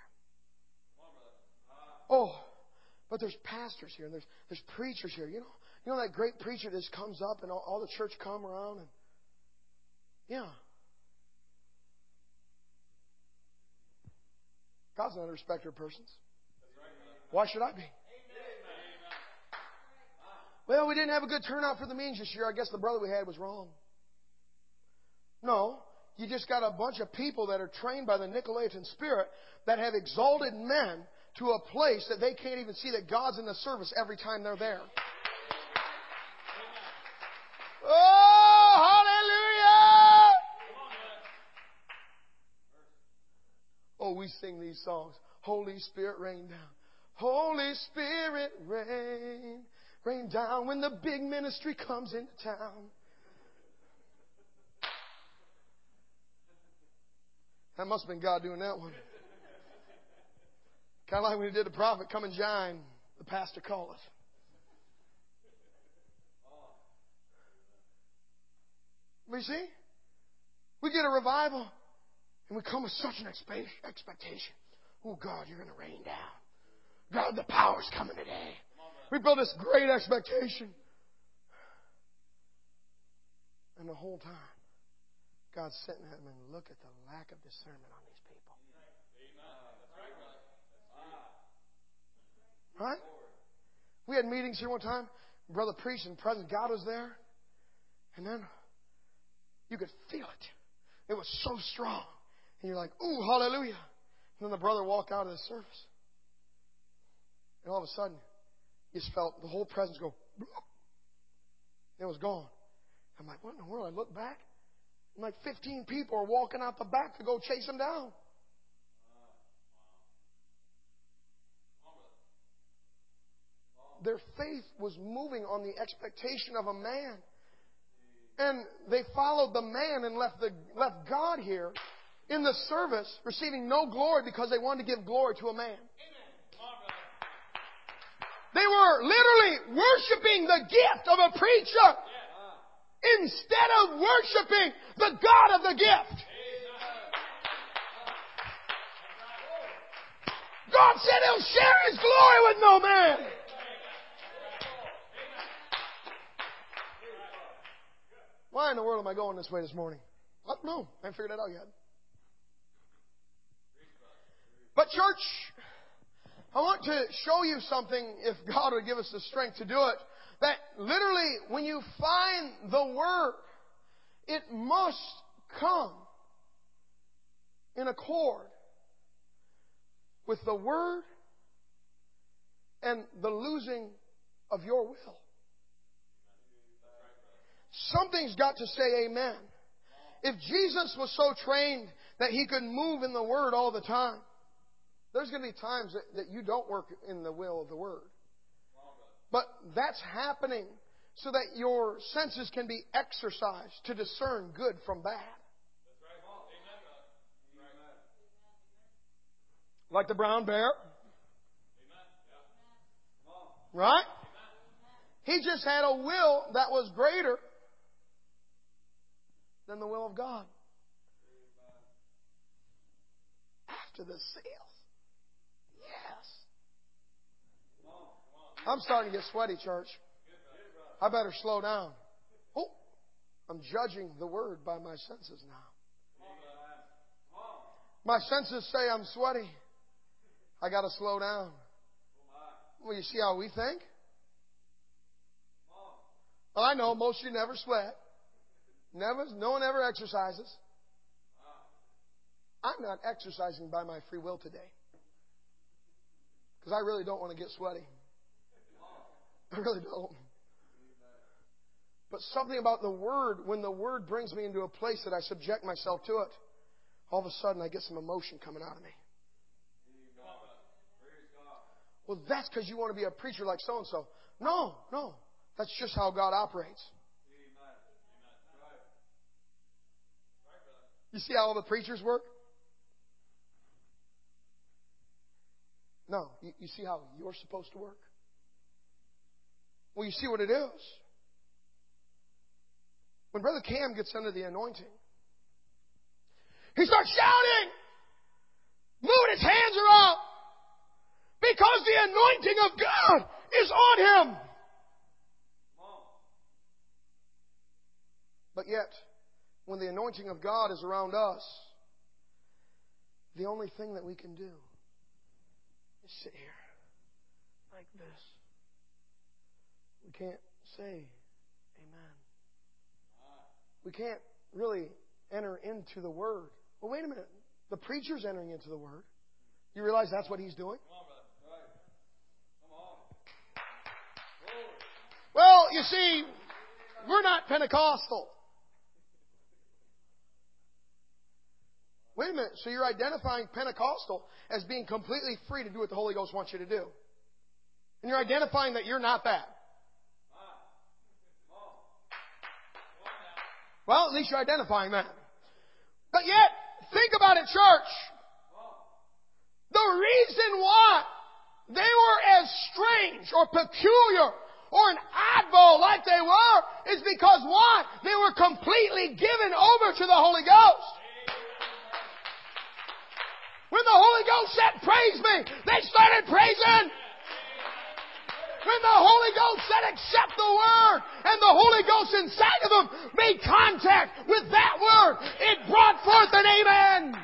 Oh, but there's pastors here and there's there's preachers here. You know, you know that great preacher that just comes up and all, all the church come around and yeah. God's not a respecter of persons. Why should I be? Well, we didn't have a good turnout for the meetings this year. I guess the brother we had was wrong. No, you just got a bunch of people that are trained by the Nicolaitan Spirit that have exalted men to a place that they can't even see that God's in the service every time they're there. Oh, hallelujah! Oh, we sing these songs. Holy Spirit, rain down. Holy Spirit, rain. Rain down when the big ministry comes into town. That must have been God doing that one. Kind of like when he did the prophet, come and shine, the pastor calleth. But you see, we get a revival and we come with such an expectation. Oh, God, you're going to rain down. God, the power's coming today. We build this great expectation. And the whole time, God's sitting at them and look at the lack of discernment on these people. Right? We had meetings here one time. Brother preached and present God was there. And then you could feel it. It was so strong. And you're like, ooh, hallelujah. And then the brother walked out of the service. And all of a sudden, you just felt the whole presence go, bloop. It was gone. I'm like, what in the world? I look back. And like fifteen people are walking out the back to go chase him down. Their faith was moving on the expectation of a man. And they followed the man and left the left God here in the service, receiving no glory because they wanted to give glory to a man. They were literally worshiping the gift of a preacher instead of worshiping the God of the gift. God said He'll share His glory with no man. Why in the world am I going this way this morning? I don't know. I haven't figured that out yet. But church, I want to show you something, if God would give us the strength to do it, that literally when you find the Word, it must come in accord with the Word and the losing of your will. Something's got to say amen. If Jesus was so trained that He could move in the Word all the time, there's going to be times that, that you don't work in the will of the Word. But that's happening so that your senses can be exercised to discern good from bad. Like the brown bear. Right? He just had a will that was greater than the will of God. After the seals. Yes. I'm starting to get sweaty, church. I better slow down. Oh, I'm judging the Word by my senses now. My senses say I'm sweaty. I got to slow down. Well, you see how we think? I know most of you never sweat. Never, no one ever exercises. I'm not exercising by my free will today. Because I really don't want to get sweaty. I really don't. But something about the Word, when the Word brings me into a place that I subject myself to it, all of a sudden I get some emotion coming out of me. Well, that's because you want to be a preacher like so-and-so. No, no. That's just how God operates. You see how all the preachers work? No. You, you see how you're supposed to work? Well, you see what it is. When Brother Cam gets under the anointing, he starts shouting, moving his hands around, because the anointing of God is on him. But yet, when the anointing of God is around us, the only thing that we can do is sit here like this. We can't say amen. We can't really enter into the Word. Well, wait a minute. The preacher's entering into the Word. You realize that's what he's doing? Well, you see, we're not Pentecostal. Wait a minute. So you're identifying Pentecostal as being completely free to do what the Holy Ghost wants you to do. And you're identifying that you're not that. Well, at least you're identifying that. But yet, think about it, church. The reason why they were as strange or peculiar or an oddball like they were is because, one, they were completely given over to the Holy Ghost. When the Holy Ghost said, praise me, they started praising. When the Holy Ghost said, accept the Word, and the Holy Ghost inside of them made contact with that Word, it brought forth an amen.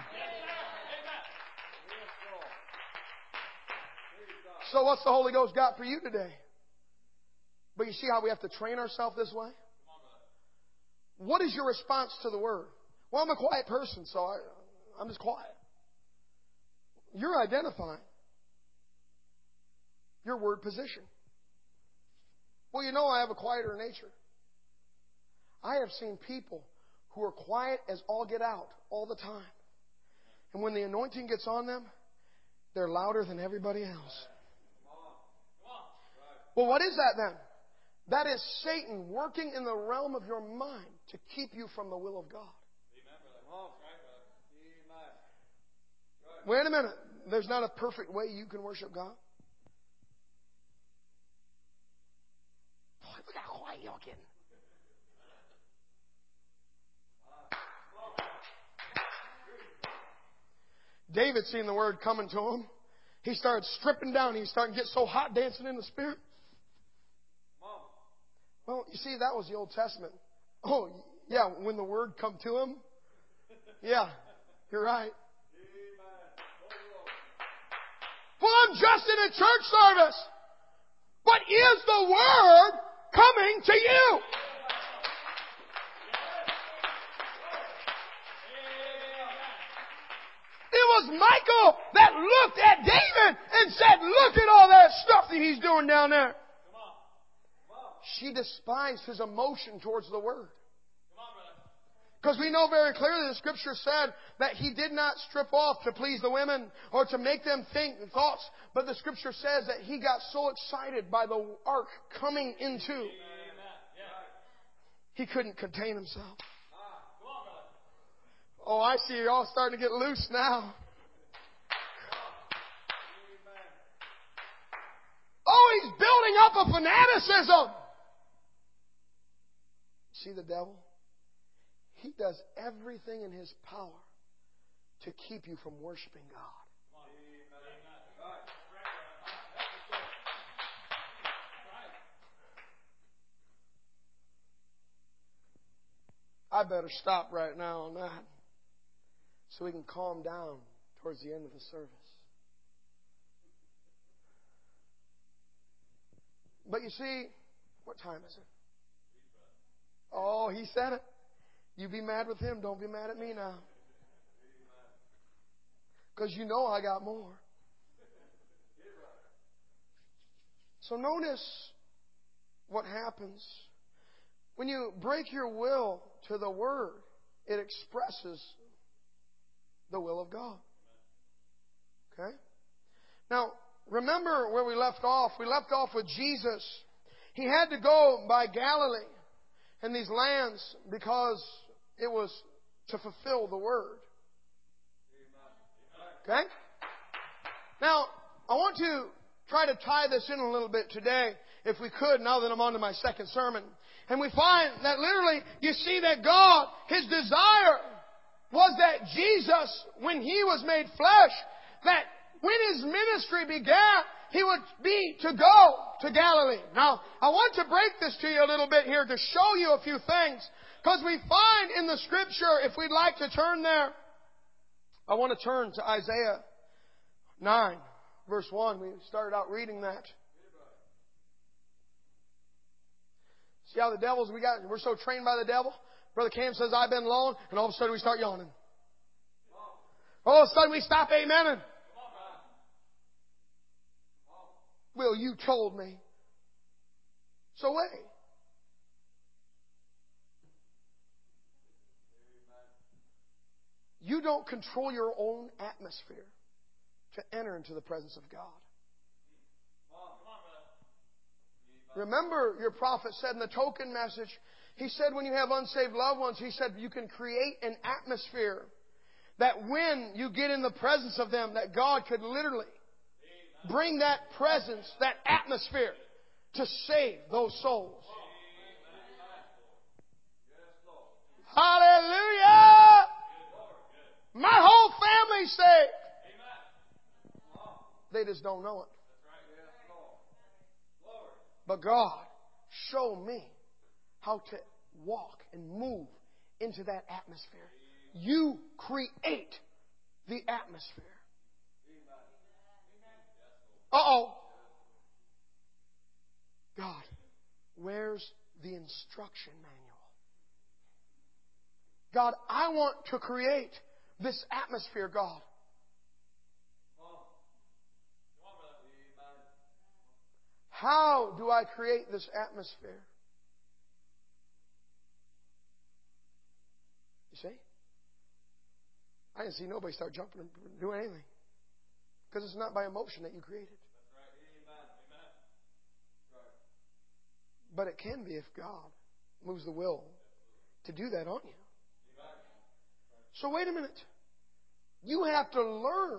So what's the Holy Ghost got for you today? But you see how we have to train ourselves this way? What is your response to the Word? Well, I'm a quiet person, so I, I'm just quiet. You're identifying your word position. Well, you know I have a quieter nature. I have seen people who are quiet as all get out all the time. And when the anointing gets on them, they're louder than everybody else. Well, what is that then? That is Satan working in the realm of your mind to keep you from the will of God. Wait a minute. There's not a perfect way you can worship God. Boy, look how quiet y'all getting. David seen the Word coming to him. He started stripping down. He started to get so hot dancing in the Spirit. Well, you see, that was the Old Testament. Oh, yeah, when the Word come to him. Yeah, you're right. Well, I'm just in a church service. But is the Word coming to you? It was Michael that looked at David and said, look at all that stuff that he's doing down there. She despised his emotion towards the Word. Because we know very clearly the Scripture said that He did not strip off to please the women or to make them think thoughts. But the Scripture says that He got so excited by the ark coming into, He couldn't contain Himself. Oh, I see you all starting to get loose now. Oh, he's building up a fanaticism. See the devil? He does everything in his power to keep you from worshiping God. I better stop right now on that so we can calm down towards the end of the service. But you see, what time is it? Oh, he said it. You be mad with him, don't be mad at me now. Because you know I got more. So notice what happens. When you break your will to the Word, it expresses the will of God. Okay? Now, remember where we left off. We left off with Jesus. He had to go by Galilee and these lands because it was to fulfill the Word. Okay? Now, I want to try to tie this in a little bit today, if we could, now that I'm on to my second sermon. And we find that literally, you see that God, His desire was that Jesus, when He was made flesh, that when His ministry began, He would be to go to Galilee. Now, I want to break this to you a little bit here to show you a few things. Because we find in the Scripture, if we'd like to turn there, I want to turn to Isaiah nine, verse one. We started out reading that. See how the devils, we got, we're so trained by the devil. Brother Cam says, I've been alone, and all of a sudden we start yawning. All of a sudden we stop amening. Will, you told me. So wait. You don't control your own atmosphere to enter into the presence of God. Remember, your prophet said in the token message, he said when you have unsaved loved ones, he said you can create an atmosphere that when you get in the presence of them, that God could literally bring that presence, that atmosphere to save those souls. Hallelujah! My whole family's saved. They just don't know it. But God, show me how to walk and move into that atmosphere. You create the atmosphere. Uh-oh. God, where's the instruction manual? God, I want to create this atmosphere, God. How do I create this atmosphere? You see? I didn't see nobody start jumping and doing anything. Because it's not by emotion that you create it. But it can be if God moves the will to do that on you. So wait a minute. You have to learn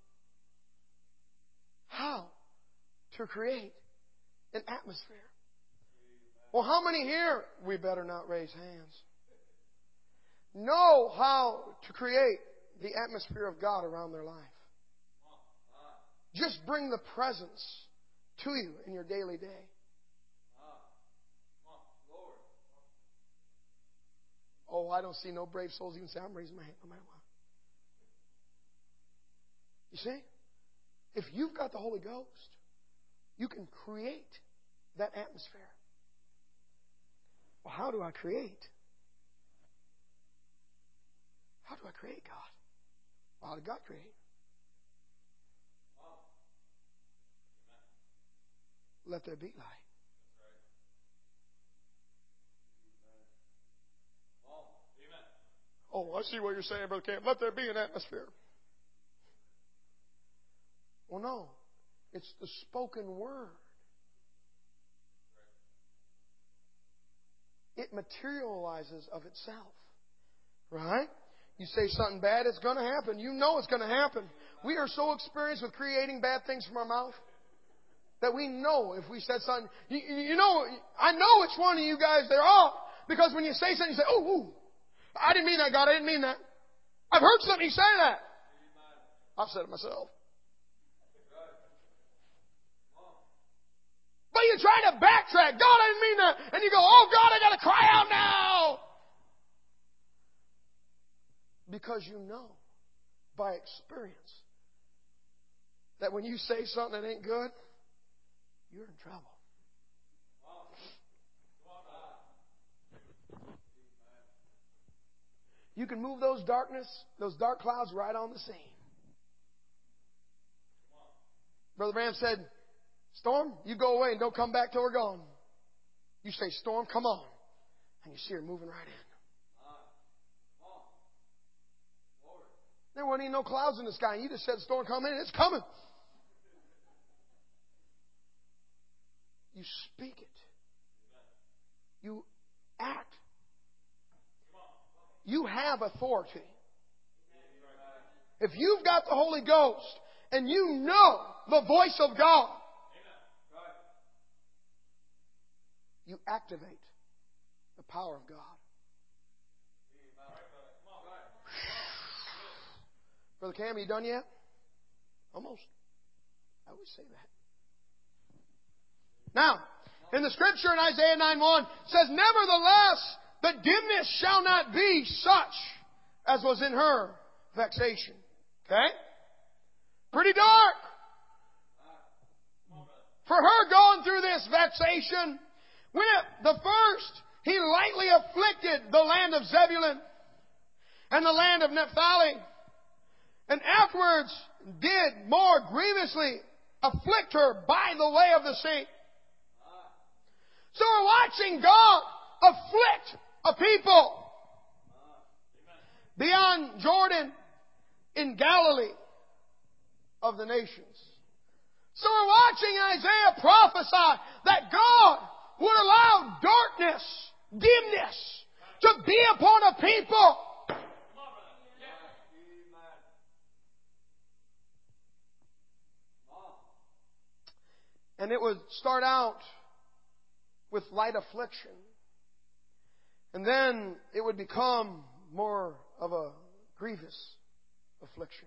how to create an atmosphere. Well, how many here, we better not raise hands, know how to create the atmosphere of God around their life? Just bring the presence to you in your daily day. Oh, I don't see no brave souls even say, I'm raising my hand no matter what. You see? If you've got the Holy Ghost, you can create that atmosphere. Well, how do I create? How do I create, God? Well, how did God create? Let there be light. I see what you're saying, Brother Camp. Let there be an atmosphere. Well, no. It's the spoken word. It materializes of itself. Right? You say something bad, it's going to happen. You know it's going to happen. We are so experienced with creating bad things from our mouth that we know if we said something. You, you know, I know which one of you guys there are. Because when you say something, you say, oh, ooh, I didn't mean that, God. I didn't mean that. I've heard somebody say that. I've said it myself. But you try to backtrack. God, I didn't mean that. And you go, oh, God, I got to cry out now. Because you know by experience that when you say something that ain't good, you're in trouble. You can move those darkness, those dark clouds right on the scene. Brother Branham said, Storm, you go away and don't come back till we're gone. You say, Storm, come on. And you see her moving right in. There wasn't even no clouds in the sky. You just said, Storm, come in. It's coming. You speak it. You act. You have authority. If you've got the Holy Ghost and you know the voice of God, you activate the power of God. Brother Cam, are you done yet? Almost. I always say that. Now, in the scripture in Isaiah nine one, it says, nevertheless, the dimness shall not be such as was in her vexation. Okay? Pretty dark. For her going through this vexation, when it, the first, He lightly afflicted the land of Zebulun and the land of Naphtali, and afterwards did more grievously afflict her by the way of the sea. So we're watching God afflict a people beyond Jordan in Galilee of the nations. So we're watching Isaiah prophesy that God would allow darkness, dimness, to be upon a people. And it would start out with light affliction. And then it would become more of a grievous affliction.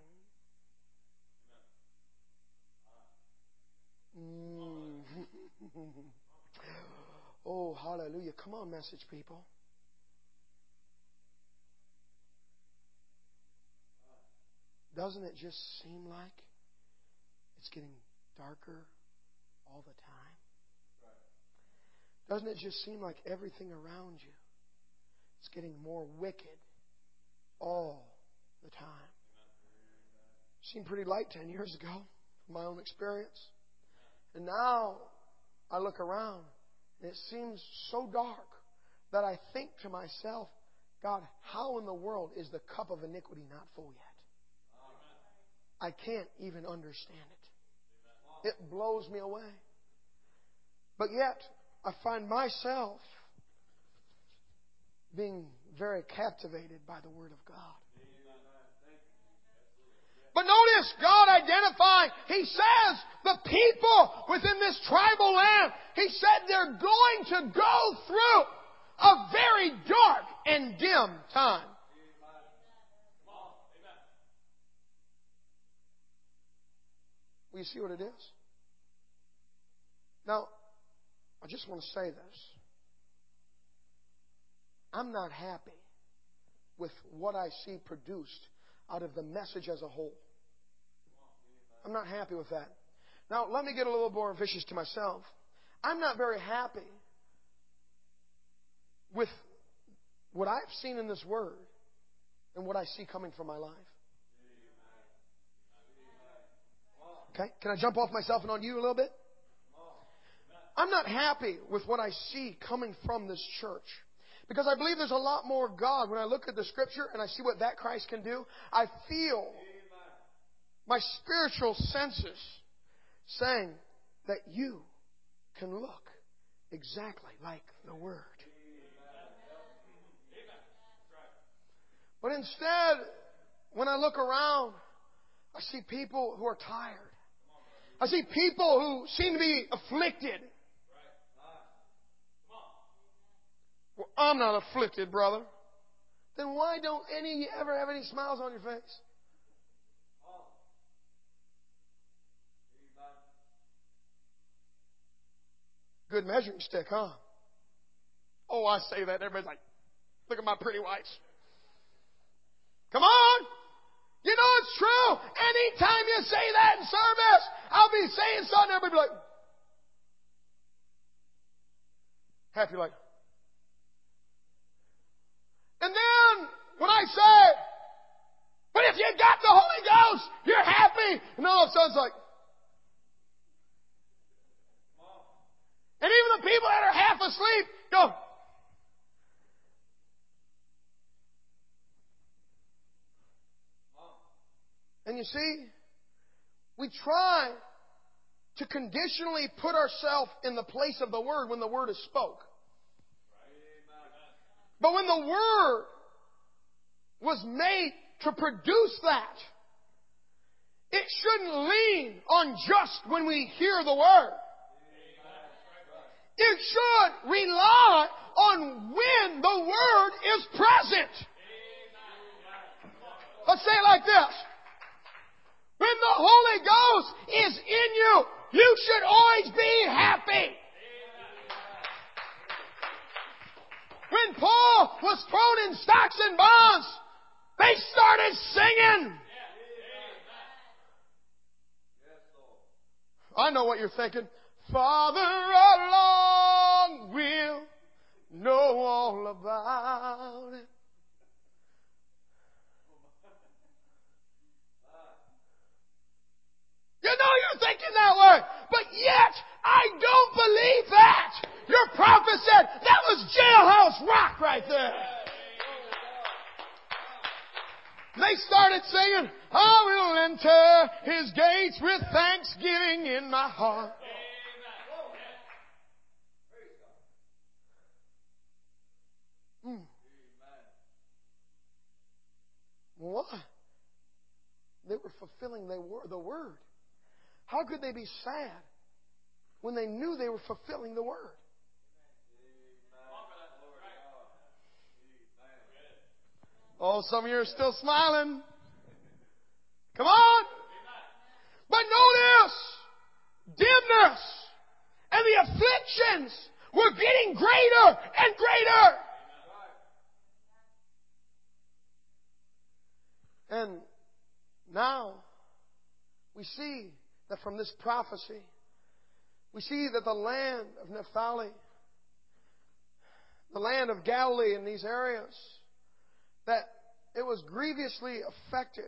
Mm. Oh, hallelujah. Come on, message people. Doesn't it just seem like it's getting darker all the time? Doesn't it just seem like everything around you is getting more wicked all the time? It seemed pretty light ten years ago from my own experience. And now I look around and it seems so dark that I think to myself, God, how in the world is the cup of iniquity not full yet? I can't even understand it. It blows me away. But yet, I find myself being very captivated by the Word of God. But notice, God identified, He says, the people within this tribal land, He said they're going to go through a very dark and dim time. Will you see what it is? Now, I just want to say this. I'm not happy with what I see produced out of the message as a whole. I'm not happy with that. Now, let me get a little more vicious to myself. I'm not very happy with what I've seen in this Word and what I see coming from my life. Okay? Can I jump off myself and on you a little bit? I'm not happy with what I see coming from this church. Because I believe there's a lot more God. When I look at the Scripture and I see what that Christ can do, I feel my spiritual senses saying that you can look exactly like the Word. But instead, when I look around, I see people who are tired. I see people who seem to be afflicted. Well, I'm not afflicted, brother. Then why don't any of you ever have any smiles on your face? Good measuring stick, huh? Oh, I say that. Everybody's like, look at my pretty whites. Come on! You know it's true. Anytime you say that in service, I'll be saying something, everybody be like, happy like. And then, when I say, but if you got the Holy Ghost, you're happy. And all of a sudden it's like, and even the people that are half asleep go, and you see, we try to conditionally put ourselves in the place of the Word when the Word is spoke. But when the Word was made to produce that, it shouldn't lean on just when we hear the Word. It should rely on when the Word is present. Let's say it like this. When the Holy Ghost is in you, you should always be happy. When Paul was thrown in stocks and bonds, they started singing. I know what you're thinking. Father alone will know all about it. You know you're thinking that way, but yet I don't believe that. Your prophet said that was Jailhouse Rock right there. They started singing, I will enter His gates with thanksgiving in my heart. Mm. Why? They were fulfilling the word. How could they be sad when they knew they were fulfilling the Word? Oh, some of you are still smiling. Come on. But notice, dimness and the afflictions were getting greater and greater. And now we see that from this prophecy, we see that the land of Naphtali, the land of Galilee in these areas, that it was grievously affected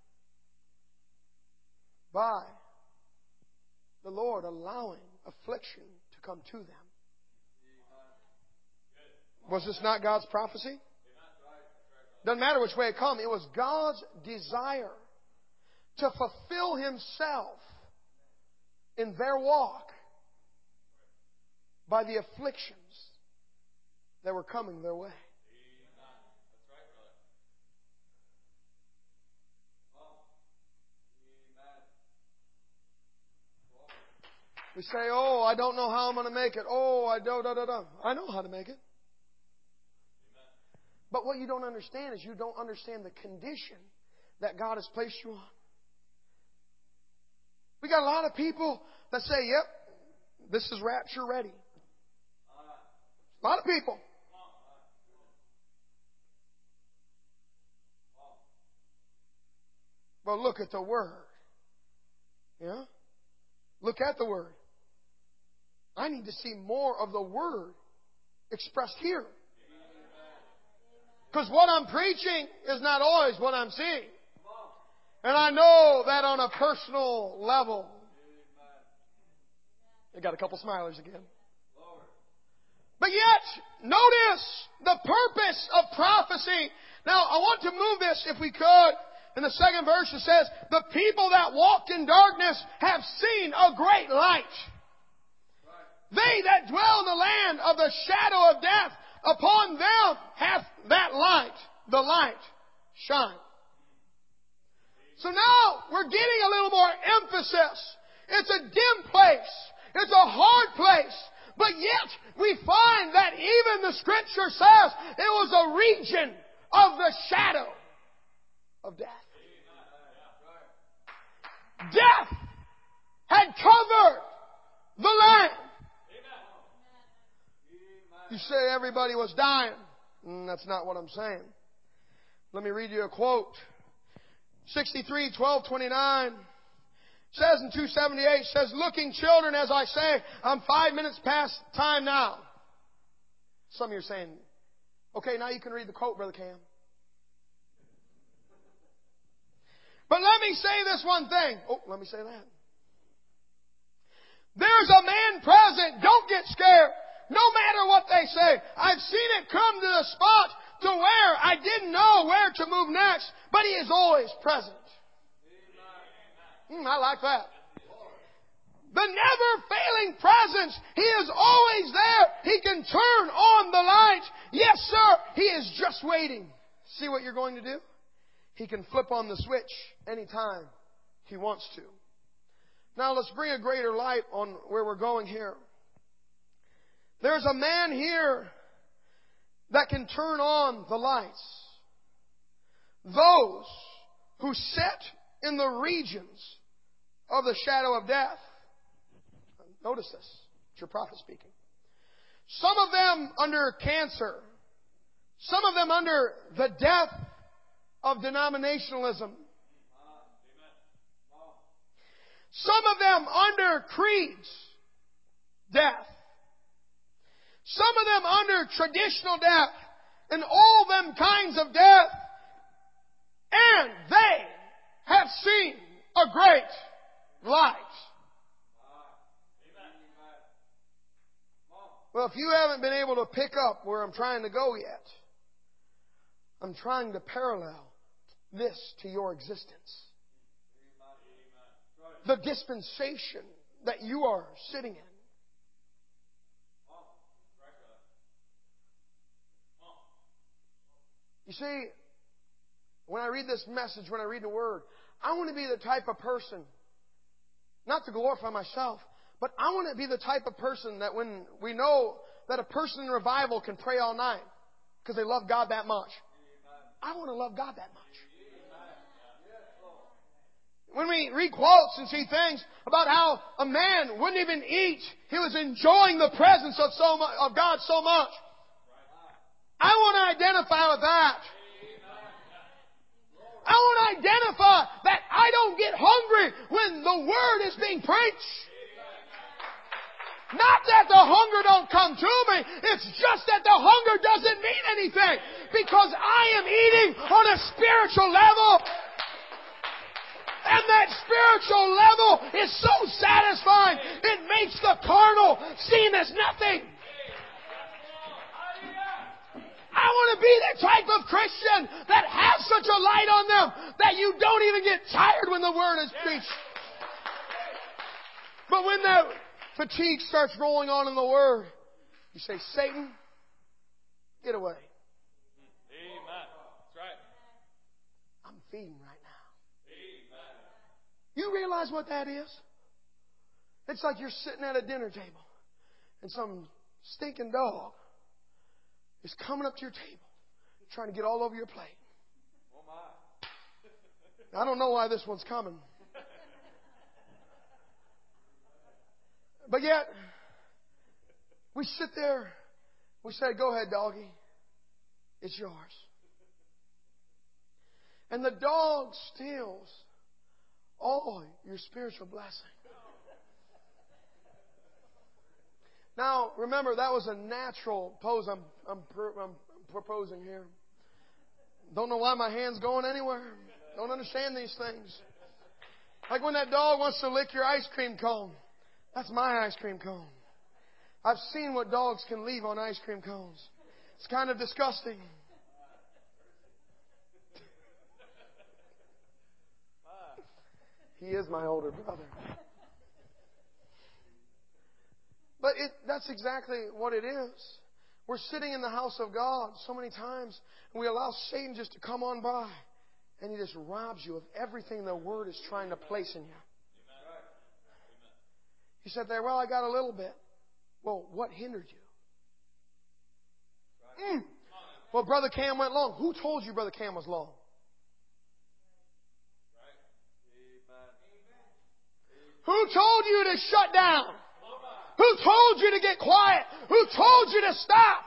by the Lord allowing affliction to come to them. Was this not God's prophecy? Doesn't matter which way it come. It was God's desire to fulfill Himself in their walk by the afflictions that were coming their way. We say, oh, I don't know how I'm going to make it. Oh, I don't, da, da, da. I know how to make it. But what you don't understand is you don't understand the condition that God has placed you on. We got a lot of people that say, yep, this is rapture ready. A lot of people. But look at the Word. Yeah? Look at the Word. I need to see more of the Word expressed here. Because what I'm preaching is not always what I'm seeing. And I know that on a personal level. I got a couple smilers again. But yet, notice this, the purpose of prophecy. Now, I want to move this, if we could. In the second verse it says, the people that walked in darkness have seen a great light. They that dwell in the land of the shadow of death, upon them hath that light, the light, shine. So now we're getting a little more emphasis. It's a dim place. It's a hard place. But yet we find that even the Scripture says it was a region of the shadow of death. Death had covered the land. You say everybody was dying. Mm, that's not what I'm saying. Let me read you a quote. sixty-three, twelve, twenty-nine says in two seventy-eight, says, looking children, as I say, I'm five minutes past time now. Some of you are saying, okay, now you can read the quote, Brother Cam. But let me say this one thing. Oh, let me say that. There's a man present. Don't get scared. No matter what they say. I've seen it come to the spot to where I didn't know where to move next, but He is always present. Mm, I like that. The never-failing presence. He is always there. He can turn on the light. Yes, sir. He is just waiting. See what you're going to do? He can flip on the switch anytime He wants to. Now let's bring a greater light on where we're going here. There's a man here that can turn on the lights. Those who sit in the regions of the shadow of death. Notice this. It's your prophet speaking. Some of them under cancer. Some of them under the death of denominationalism. Some of them under creeds. Death. Some of them under traditional death. And all them kinds of death. And they have seen a great light. Well, if you haven't been able to pick up where I'm trying to go yet, I'm trying to parallel this to your existence. The dispensation that you are sitting in. You see, when I read this message, when I read the Word, I want to be the type of person, not to glorify myself, but I want to be the type of person that when we know that a person in revival can pray all night because they love God that much. I want to love God that much. When we read quotes and see things about how a man wouldn't even eat, he was enjoying the presence of so much, of God so much. I want to identify with that. I want to identify that I don't get hungry when the Word is being preached. Not that the hunger don't come to me. It's just that the hunger doesn't mean anything. Because I am eating on a spiritual level. And that spiritual level is so satisfying, it makes the carnal seem as nothing. I want to be the type of Christian that has such a light on them that you don't even get tired when the Word is preached. But when the fatigue starts rolling on in the Word, you say, Satan, get away. Amen. That's right. I'm feeding right now. Amen. You realize what that is? It's like you're sitting at a dinner table and some stinking dog is coming up to your table, trying to get all over your plate. Oh my. I don't know why this one's coming. But yet, we sit there, we say, go ahead, doggy. It's yours. And the dog steals all your spiritual blessing. Now, remember, that was a natural pose I'm, I'm, I'm proposing here. Don't know why my hand's going anywhere. Don't understand these things. Like when that dog wants to lick your ice cream cone. That's my ice cream cone. I've seen what dogs can leave on ice cream cones. It's kind of disgusting. He is my older brother. But it, that's exactly what it is. We're sitting in the house of God so many times, and we allow Satan just to come on by, and he just robs you of everything the Word is trying to place in you. You said there, well, I got a little bit. Well, what hindered you? Mm. Well, Brother Cam went long. Who told you Brother Cam was long? Who told you to shut down? Who told you to get quiet? Who told you to stop?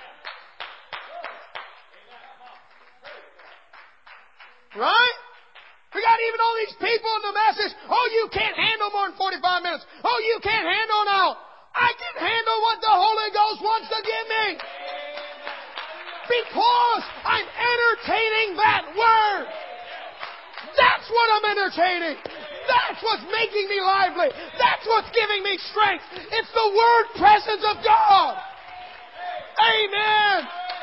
Right? We got even all these people in the message. Oh, you can't handle more than forty-five minutes. Oh, you can't handle now. I can handle what the Holy Ghost wants to give me. Because I'm entertaining that Word. That's what I'm entertaining. That's what's making me lively. That's what's giving me strength. It's the Word presence of God. Amen.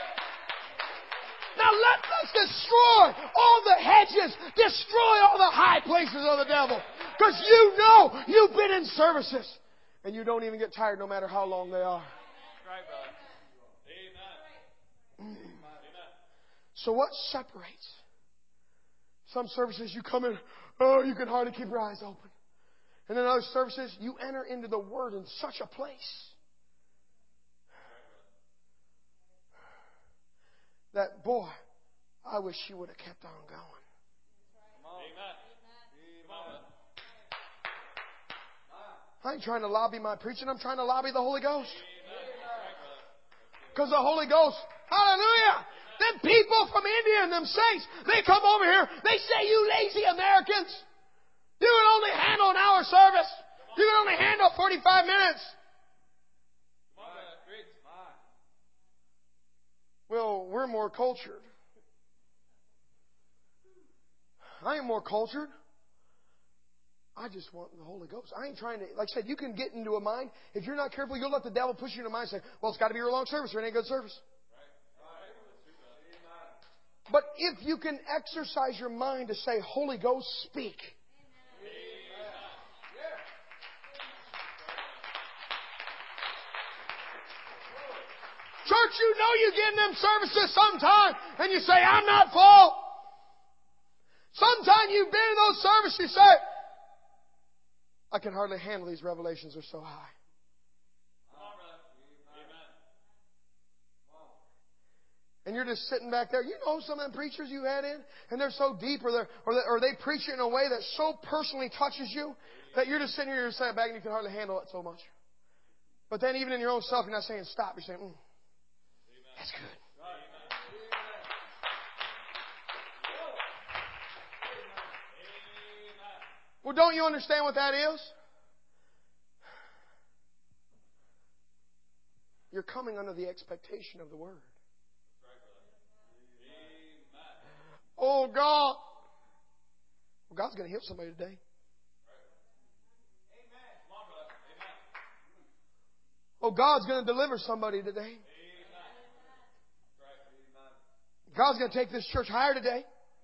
Now let us destroy all the hedges. Destroy all the high places of the devil. Because you know you've been in services. And you don't even get tired no matter how long they are. Right, brother. Amen. Mm. So what separates? Some services you come in, oh, you can hardly keep your eyes open. And then other services, you enter into the Word in such a place that, boy, I wish you would have kept on going. Amen. I ain't trying to lobby my preaching. I'm trying to lobby the Holy Ghost. Because the Holy Ghost, hallelujah, them people from India and them saints, they come over here. They say, you lazy Americans, you can only handle an hour service. You can only handle forty-five minutes. Well, we're more cultured. I ain't more cultured. I just want the Holy Ghost. I ain't trying to, like I said, you can get into a mind. If you're not careful, you'll let the devil push you into a mind and say, well, it's got to be your long service or it ain't good service. But if you can exercise your mind to say, Holy Ghost, speak. Church, you know you get in them services sometime and you say, I'm not full. Sometime you've been in those services, you say, I can hardly handle these revelations, they're so high. And you're just sitting back there. You know some of them preachers you had in, and they're so deep, or, they're, or, they, or they preach it in a way that so personally touches you that you're just sitting here, you're sitting back, and you can hardly handle it so much. But then even in your own self, you're not saying stop. You're saying, mm, that's good. Well, don't you understand what that is? You're coming under the expectation of the Word. Oh, God. Well, God's going to heal somebody today. Oh, God's going to deliver somebody today. God's going to take this church higher today.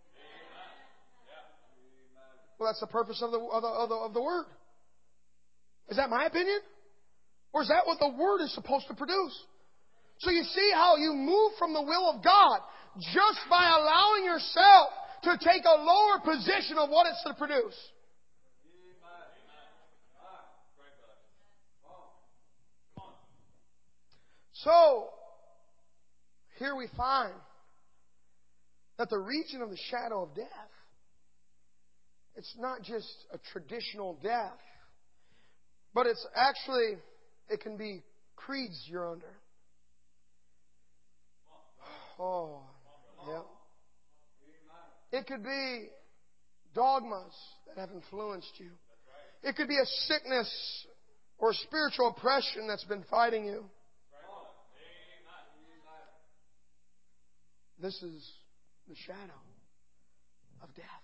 Well, that's the purpose of the, of the, of the, of the Word. Is that my opinion? Or is that what the Word is supposed to produce? So you see how you move from the will of God just by allowing yourself to take a lower position of what it's to produce. So, here we find that the region of the shadow of death, it's not just a traditional death, but it's actually, it can be creeds you're under. Oh, yeah. It could be dogmas that have influenced you. It could be a sickness or a spiritual oppression that's been fighting you. This is the shadow of death.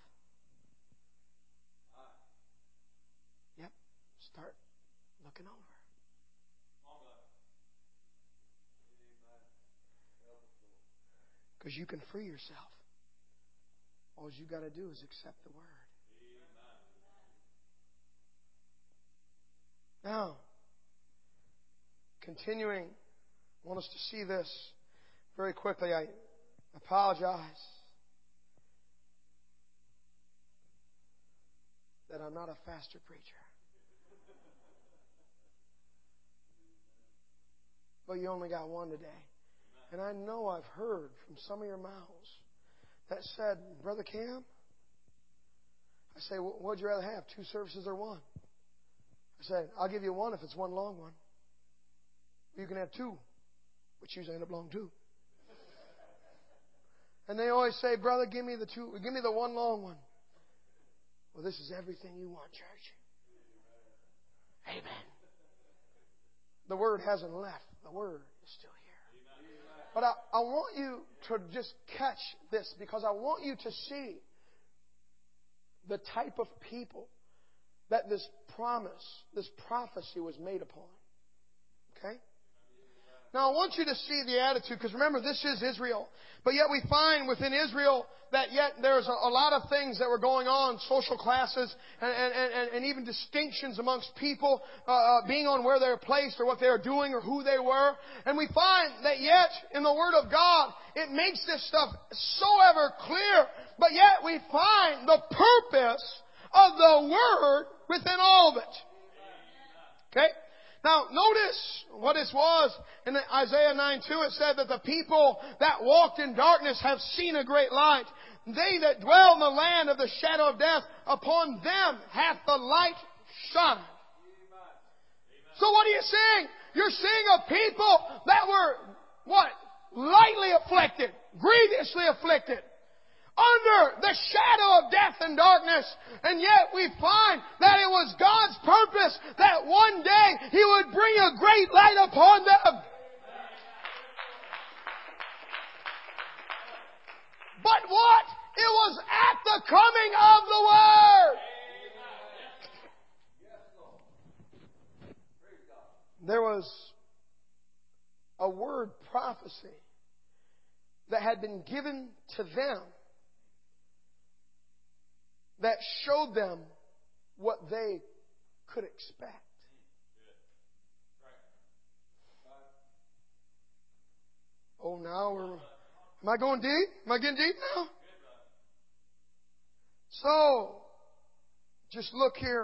Yep. Start looking over. Because you can free yourself. All you got to do is accept the Word. Now, continuing, I want us to see this very quickly. I apologize that I'm not a faster preacher. But you only got one today. And I know I've heard from some of your mouths that said, Brother Cam, I say, what would you rather have, two services or one? I said, I'll give you one if it's one long one. You can have two, which usually end up long two. And they always say, brother, give me the two, give me the one long one. Well, this is everything you want, church. Amen. The Word hasn't left. The Word is still here. But I, I want you to just catch this, because I want you to see the type of people that this promise, this prophecy was made upon. Okay? Now I want you to see the attitude, because remember, this is Israel. But yet we find within Israel that yet there's a, a lot of things that were going on, social classes and, and, and, and even distinctions amongst people uh, uh, being on where they're placed or what they were doing or who they were. And we find that yet in the Word of God, it makes this stuff so ever clear. But yet we find the purpose of the Word within all of it. Okay? Now, notice what this was. In Isaiah nine two, it said that the people that walked in darkness have seen a great light. They that dwell in the land of the shadow of death, upon them hath the light shined. So what are you seeing? You're seeing a people that were, what? Lightly afflicted, grievously afflicted, under the shadow of death and darkness. And yet we find that it was God's purpose that one day He would bring a great light upon them. But what? It was at the coming of the Word. There was a word prophecy that had been given to them that showed them what they could expect. Oh, now we're... Am I going deep? Am I getting deep now? So, just look here.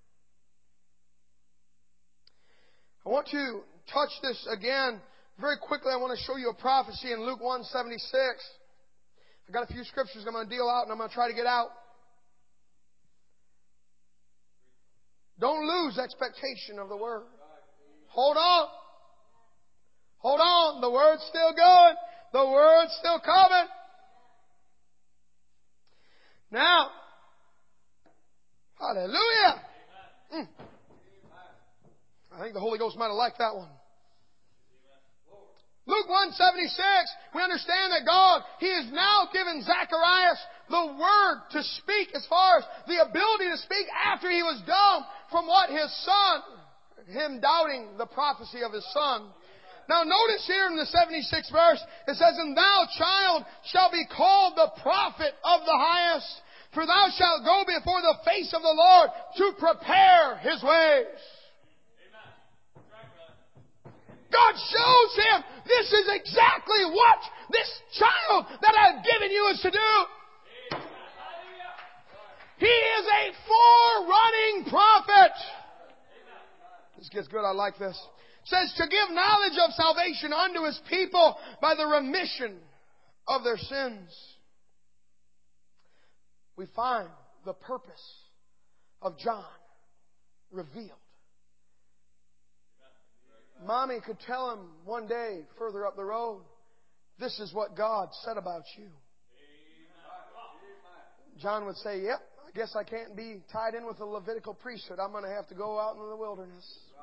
I want to touch this again. Very quickly, I want to show you a prophecy in Luke one seventy-six. I've got a few scriptures I'm going to deal out and I'm going to try to get out. Don't lose expectation of the Word. Hold on. Hold on. The Word's still going. The Word's still coming. Now, hallelujah. Mm. I think the Holy Ghost might have liked that one. Luke one seventy-six, we understand that God, He has now given Zacharias the word to speak, as far as the ability to speak after he was dumb from what his son, him doubting the prophecy of his son. Now notice here in the seventy-sixth verse, it says, And thou, child, shalt be called the prophet of the highest, for thou shalt go before the face of the Lord to prepare His ways. God shows him this is exactly what this child that I've given you is to do. He is a forerunning prophet. This gets good. I like this. It says to give knowledge of salvation unto His people by the remission of their sins. We find the purpose of John revealed. Mommy could tell him one day further up the road, this is what God said about you. John would say, yep, I guess I can't be tied in with the Levitical priesthood. I'm going to have to go out into the wilderness.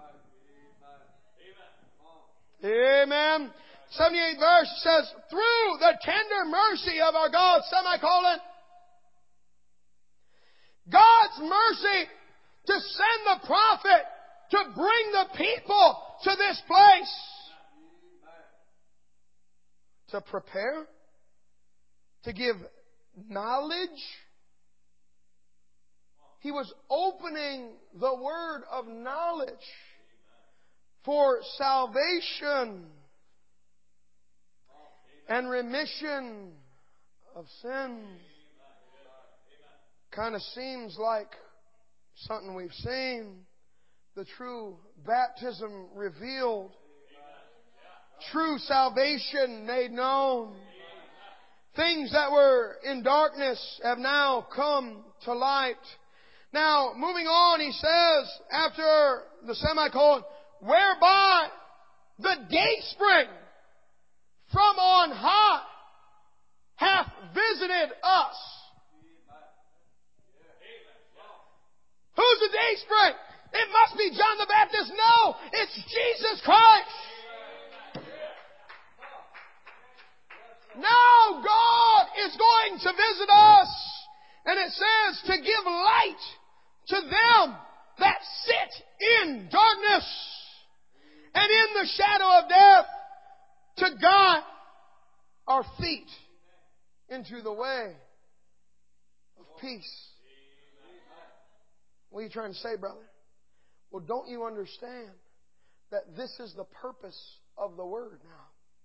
Amen. seventy-eighth verse says, through the tender mercy of our God, semicolon, God's mercy to send the prophet to bring the people to this place. To prepare to give knowledge. He was opening the word of knowledge for salvation and remission of sins. Kind of seems like something we've seen. The true baptism revealed. True salvation made known. Things that were in darkness have now come to light. Now, moving on, he says, after the semicolon, whereby the dayspring from on high hath visited us. Who's the dayspring? It must be John the Baptist. No, it's Jesus Christ. Now God is going to visit us. And it says to give light to them that sit in darkness and in the shadow of death, to guide our feet into the way of peace. What are you trying to say, brother? Well, don't you understand that this is the purpose of the Word now?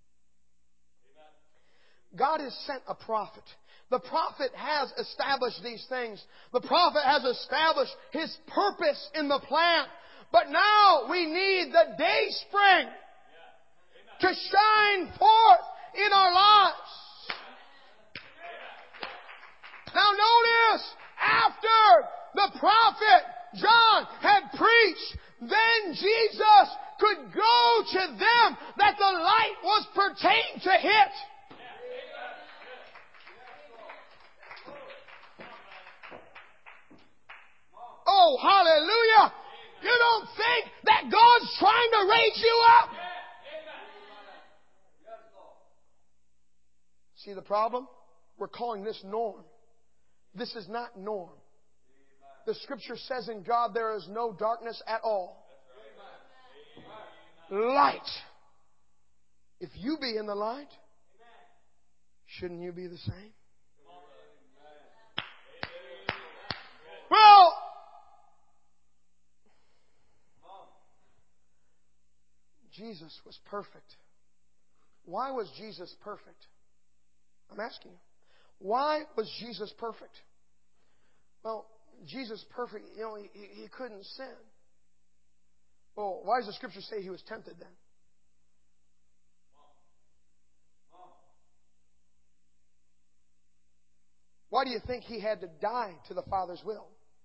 God has sent a prophet. The prophet has established these things. The prophet has established His purpose in the plan. But now we need the day spring to shine forth in our lives. Now notice, after the prophet John had preached, then Jesus could go to them that the light was pertained to hit. Oh, hallelujah! You don't think that God's trying to raise you up? See the problem? We're calling this norm. This is not norm. The Scripture says in God there is no darkness at all. Light. If you be in the light, shouldn't you be the same? Well, Jesus was perfect. Why was Jesus perfect? I'm asking you. Why was Jesus perfect? Well, Jesus perfect, you know, he, he couldn't sin. Well, why does the Scripture say He was tempted then? Why do you think He had to die to the Father's will?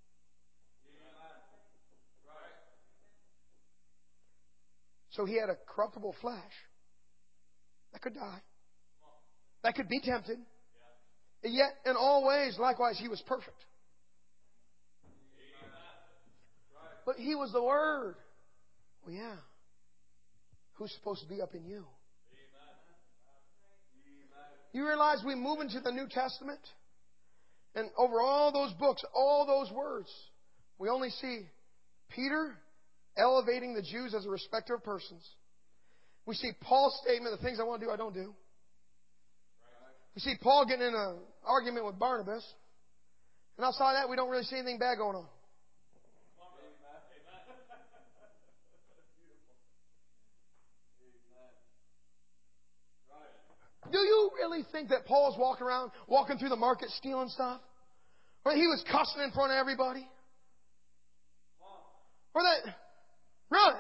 So He had a corruptible flesh that could die, that could be tempted. And yet, in all ways, likewise, He was perfect. But He was the Word. Well, yeah. Who's supposed to be up in you? You realize we move into the New Testament, and over all those books, all those words, we only see Peter elevating the Jews as a respecter of persons. We see Paul's statement, the things I want to do, I don't do. We see Paul getting in an argument with Barnabas. And outside of that, we don't really see anything bad going on. Do you really think that Paul was walking around, walking through the market stealing stuff? Or that he was cussing in front of everybody? Or that... Really?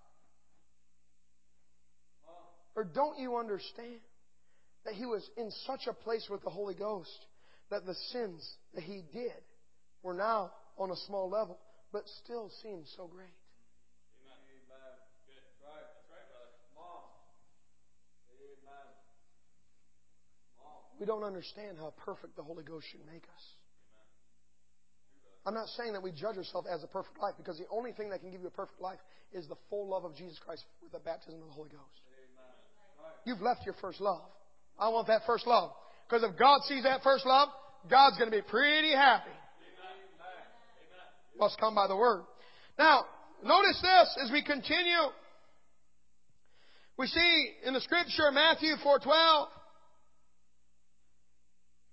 Or don't you understand that he was in such a place with the Holy Ghost that the sins that he did were now on a small level, but still seemed so great? Amen. Good. Right. That's right, brother. Mom. Amen. Mom. We don't understand how perfect the Holy Ghost should make us. I'm not saying that we judge ourselves as a perfect life, because the only thing that can give you a perfect life is the full love of Jesus Christ with the baptism of the Holy Ghost. You've left your first love. I want that first love. Because if God sees that first love, God's going to be pretty happy. Must come by the Word. Now, notice this as we continue. We see in the Scripture, Matthew four twelve,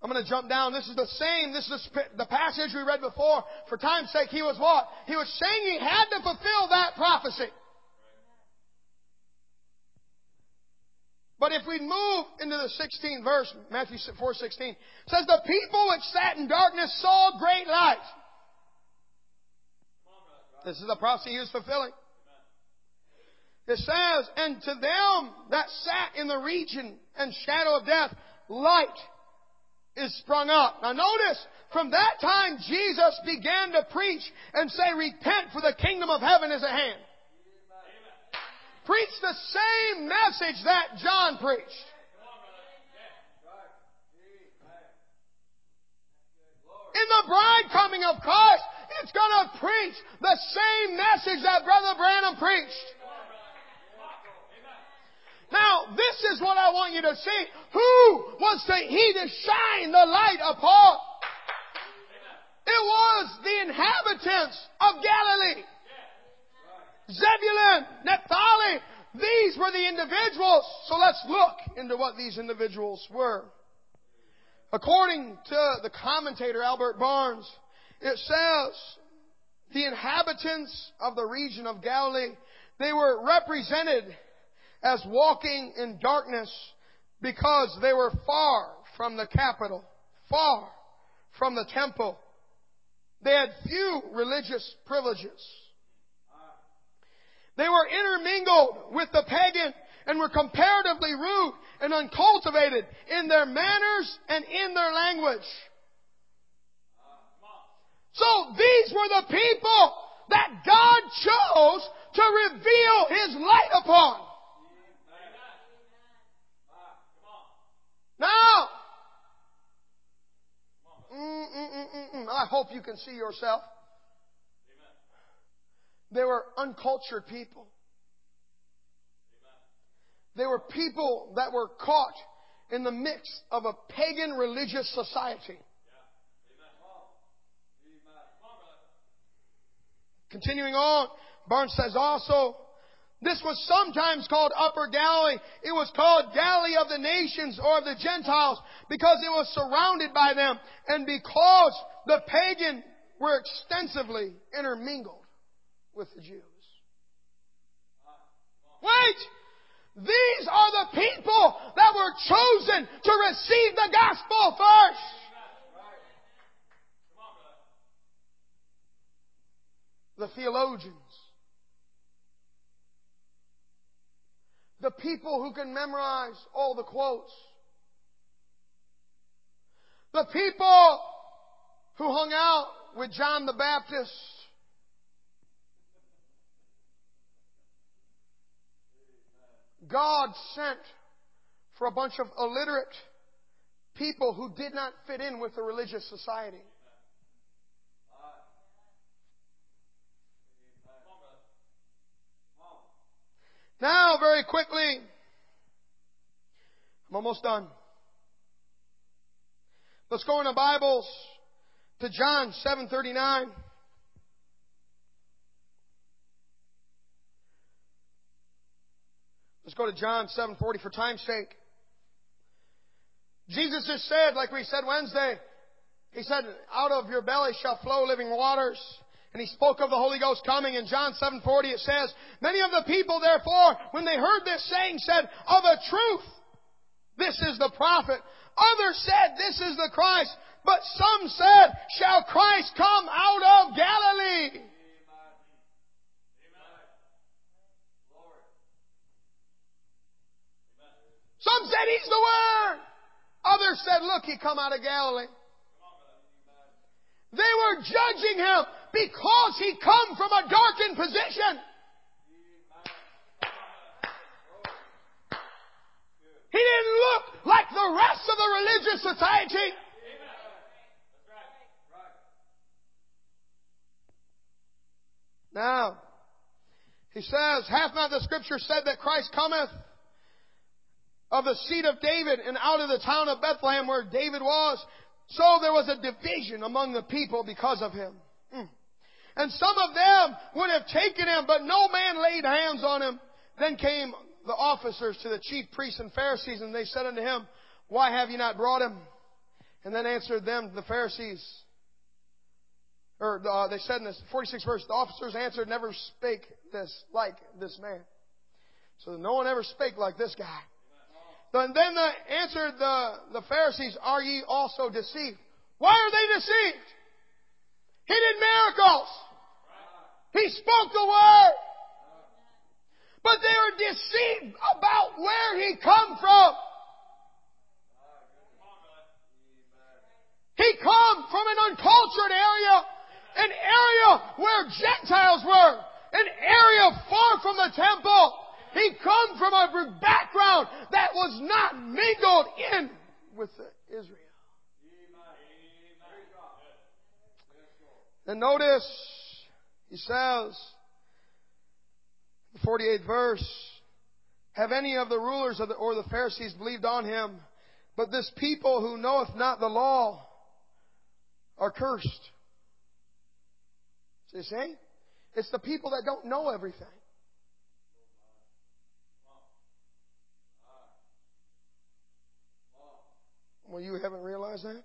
I'm going to jump down. This is the same. This is the passage we read before. For time's sake, he was what? He was saying he had to fulfill that prophecy. But if we move into the sixteenth verse, Matthew four sixteen, it says, the people which sat in darkness saw great light. This is the prophecy he was fulfilling. It says, and to them that sat in the region and shadow of death, light is sprung up. Now notice, from that time Jesus began to preach and say, repent, for the kingdom of heaven is at hand. Preach the same message that John preached. In the bride coming of Christ, it's going to preach the same message that Brother Branham preached. Now, this is what I want you to see. Who was the, he to shine the light upon? It was the inhabitants of Galilee. Zebulun, Naphtali, these were the individuals. So let's look into what these individuals were. According to the commentator Albert Barnes, it says the inhabitants of the region of Galilee, they were represented as walking in darkness because they were far from the capital, far from the temple. They had few religious privileges. They were intermingled with the pagan and were comparatively rude and uncultivated in their manners and in their language. So these were the people that God chose to reveal His light upon. Now, mm, mm, mm, mm, I hope you can see yourself. They were uncultured people. They were people that were caught in the mix of a pagan religious society. Continuing on, Barnes says also, this was sometimes called Upper Galilee. It was called Galilee of the nations or of the Gentiles because it was surrounded by them and because the pagan were extensively intermingled with the Jews. Wait! These are the people that were chosen to receive the gospel first. The theologians. The people who can memorize all the quotes. The people who hung out with John the Baptist. God sent for a bunch of illiterate people who did not fit in with the religious society. Now, very quickly, I'm almost done. Let's go in the Bibles to John seven thirty-nine. Let's go to John seven forty for time's sake. Jesus just said, like we said Wednesday, He said, out of your belly shall flow living waters. And He spoke of the Holy Ghost coming. In John seven forty it says, many of the people therefore, when they heard this saying, said, of a truth, this is the prophet. Others said, this is the Christ. But some said, shall Christ come out of Galilee? Some said He's the Word. Others said, look, He come out of Galilee. They were judging Him because He come from a darkened position. He didn't look like the rest of the religious society. Now, He says, hath not the Scripture said that Christ cometh of the seed of David and out of the town of Bethlehem where David was? So there was a division among the people because of Him. Mm. And some of them would have taken Him, but no man laid hands on Him. Then came the officers to the chief priests and Pharisees, and they said unto Him, why have you not brought Him? And then answered them, the Pharisees, or uh, they said in the forty-sixth verse, the officers answered, never spake this like this man. So no one ever spake like this guy. And then the, answered the, the Pharisees, are ye also deceived? Why are they deceived? He did miracles. He spoke the word. But they are deceived about where He come from. He come from an uncultured area, an area where Gentiles were, an area far from the temple. He come from a background that was not mingled in with Israel. And notice, he says, the forty-eighth verse, have any of the rulers of the, or the Pharisees believed on Him? But this people who knoweth not the law are cursed. See what I'm saying? It's the people that don't know everything. Well, you haven't realized that?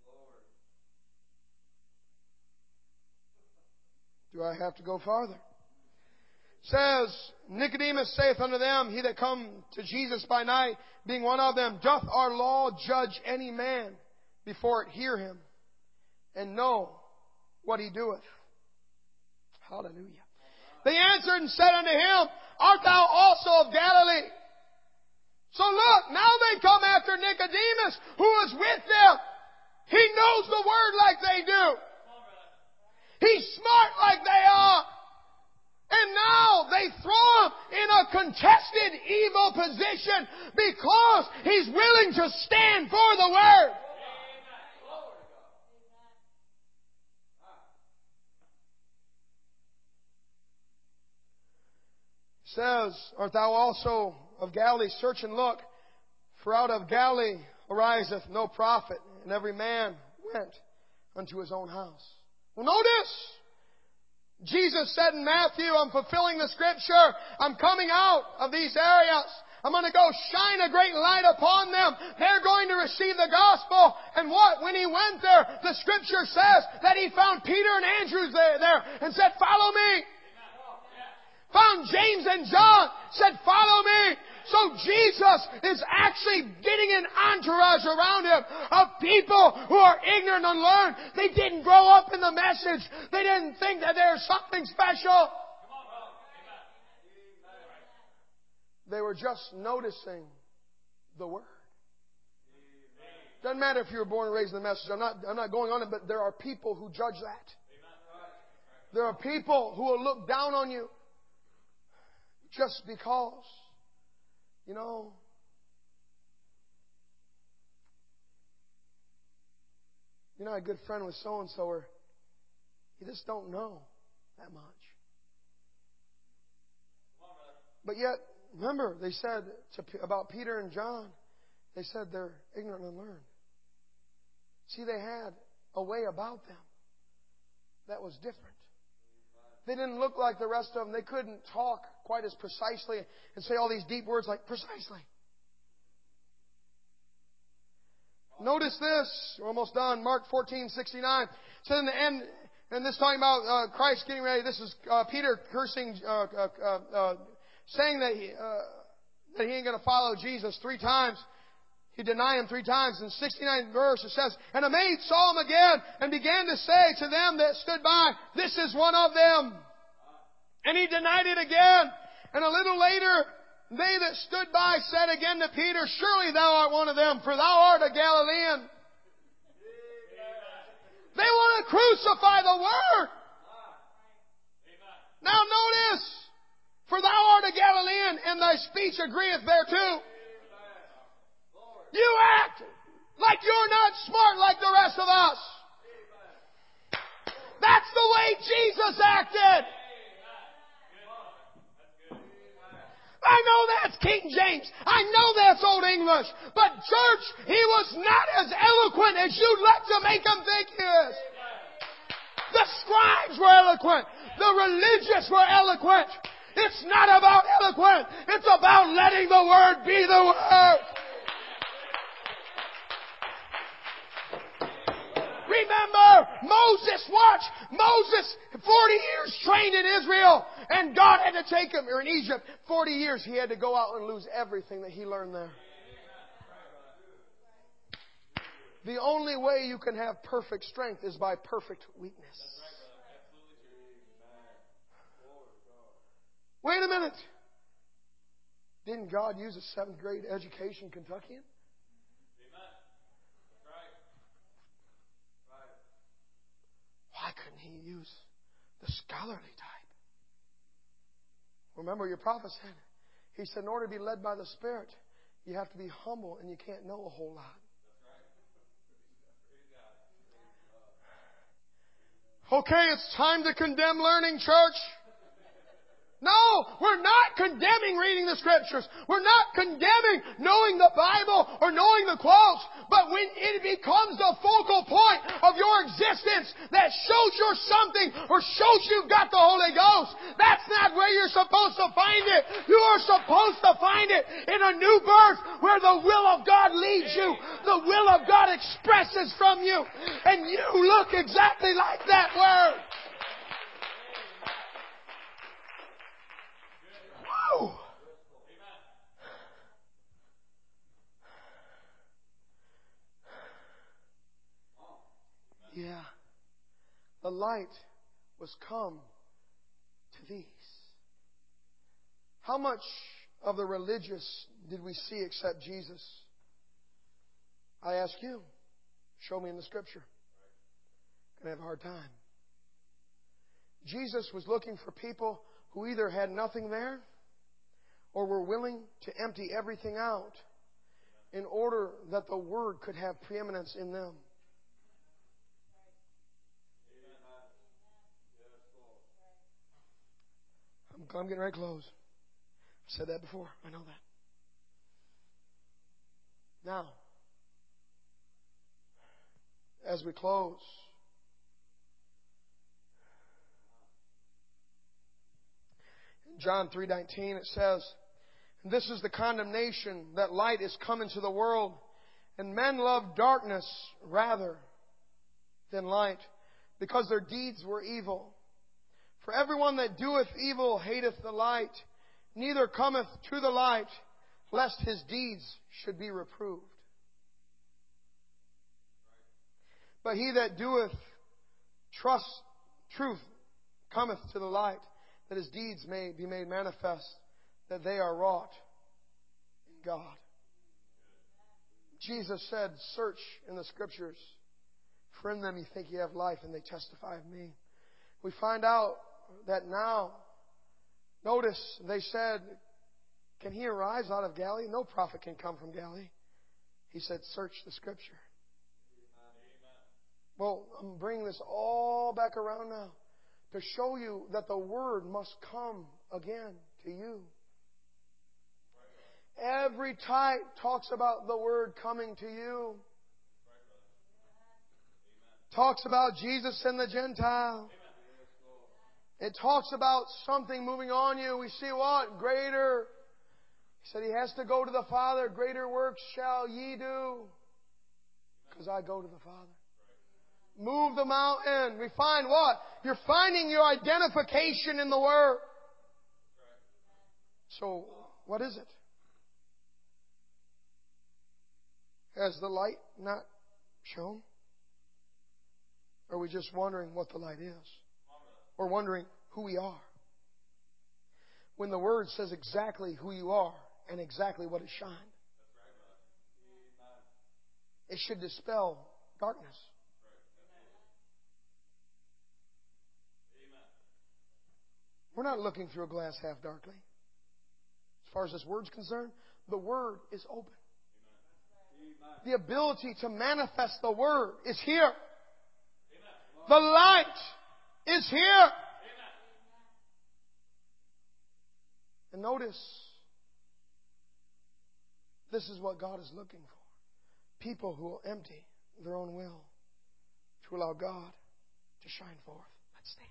Do I have to go farther? It says, Nicodemus saith unto them, he that come to Jesus by night, being one of them, doth our law judge any man before it hear him, and know what he doeth? Hallelujah. They answered and said unto him, art thou also of Galilee? So look, now they come after Nicodemus, who is with them. He knows the word like they do. He's smart like they are. And now they throw him in a contested evil position because he's willing to stand for the word. It says, art thou also of Galilee? Search and look, for out of Galilee ariseth no prophet, and every man went unto his own house. Well, notice, Jesus said in Matthew, I'm fulfilling the scripture. I'm coming out of these areas. I'm going to go shine a great light upon them. They're going to receive the gospel. And what? When He went there, the scripture says that He found Peter and Andrew there, there and said, follow me. Found James and John, said, follow me. So Jesus is actually getting an entourage around Him of people who are ignorant and unlearned. They didn't grow up in the message. They didn't think that there's something special. They were just noticing the Word. Doesn't matter if you were born and raised in the message. I'm not, I'm not going on it, but there are people who judge that. There are people who will look down on you just because, you know, you're not a good friend with so-and-so, or you just don't know that much. But yet, remember, they said to, about Peter and John, they said they're ignorant and unlearned. See, they had a way about them that was different. They didn't look like the rest of them. They couldn't talk quite as precisely and say all these deep words like precisely. Notice this. We're almost done. Mark fourteen sixty-nine. It says in the end, and this talking about uh, Christ getting ready. This is uh, Peter cursing, uh, uh, uh, saying that he, uh, that he ain't going to follow Jesus three times. He denied Him three times. In sixty-ninth verse it says, and a maid saw Him again and began to say to them that stood by, this is one of them. And He denied it again. And a little later, they that stood by said again to Peter, surely thou art one of them, for thou art a Galilean. They want to crucify the Word. Now notice, for thou art a Galilean, and thy speech agreeth thereto. You act like you're not smart like the rest of us. That's the way Jesus acted. I know that's King James. I know that's Old English. But church, He was not as eloquent as you'd like to make Him think He is. The scribes were eloquent. The religious were eloquent. It's not about eloquent. It's about letting the Word be the Word. Remember, Moses, watch, Moses, forty years trained in Israel, and God had to take him, or in Egypt, forty years he had to go out and lose everything that he learned there. The only way you can have perfect strength is by perfect weakness. Wait a minute. Didn't God use a seventh grade education Kentuckian? Why couldn't He use the scholarly type? Remember, your prophet said, he said, in order to be led by the Spirit, you have to be humble and you can't know a whole lot. Okay, it's time to condemn learning, church. No, we're not condemning reading the Scriptures. We're not condemning knowing the Bible or knowing the quotes. But when it becomes the focal point of your existence that shows you're something or shows you've got the Holy Ghost, that's not where you're supposed to find it. You are supposed to find it in a new birth where the will of God leads you. The will of God expresses from you. And you look exactly like that Word. Yeah. The light was come to these. How much of the religious did we see except Jesus? I ask you, show me in the Scripture. I'm going to have a hard time. Jesus was looking for people who either had nothing there or were willing to empty everything out in order that the Word could have preeminence in them. I'm, I'm getting ready to close. I've said that before. I know that. Now, as we close, in John three nineteen it says, "This is the condemnation, that light is come into the world, and men love darkness rather than light, because their deeds were evil. For everyone that doeth evil hateth the light, neither cometh to the light, lest his deeds should be reproved. But he that doeth trust truth cometh to the light, that his deeds may be made manifest, that they are wrought in God." Jesus said, "Search in the Scriptures, for in them you think you have life, and they testify of me." We find out that now, notice they said, "Can he arise out of Galilee? No prophet can come from Galilee." He said, "Search the Scripture." Well, I'm bringing this all back around now to show you that the Word must come again to you. Every type talks about the Word coming to you. Talks about Jesus and the Gentile. It talks about something moving on you. We see what? Greater. He said He has to go to the Father. Greater works shall ye do, because I go to the Father. Move the mountain. We find what? You're finding your identification in the Word. So, what is it? Has the light not shone? Or are we just wondering what the light is? Or wondering who we are? When the Word says exactly who you are and exactly what is shined. It should dispel darkness. We're not looking through a glass half darkly. As far as this Word's concerned, the Word is open. The ability to manifest the Word is here. The light is here. And notice, this is what God is looking for. People who will empty their own will to allow God to shine forth. Let's stand.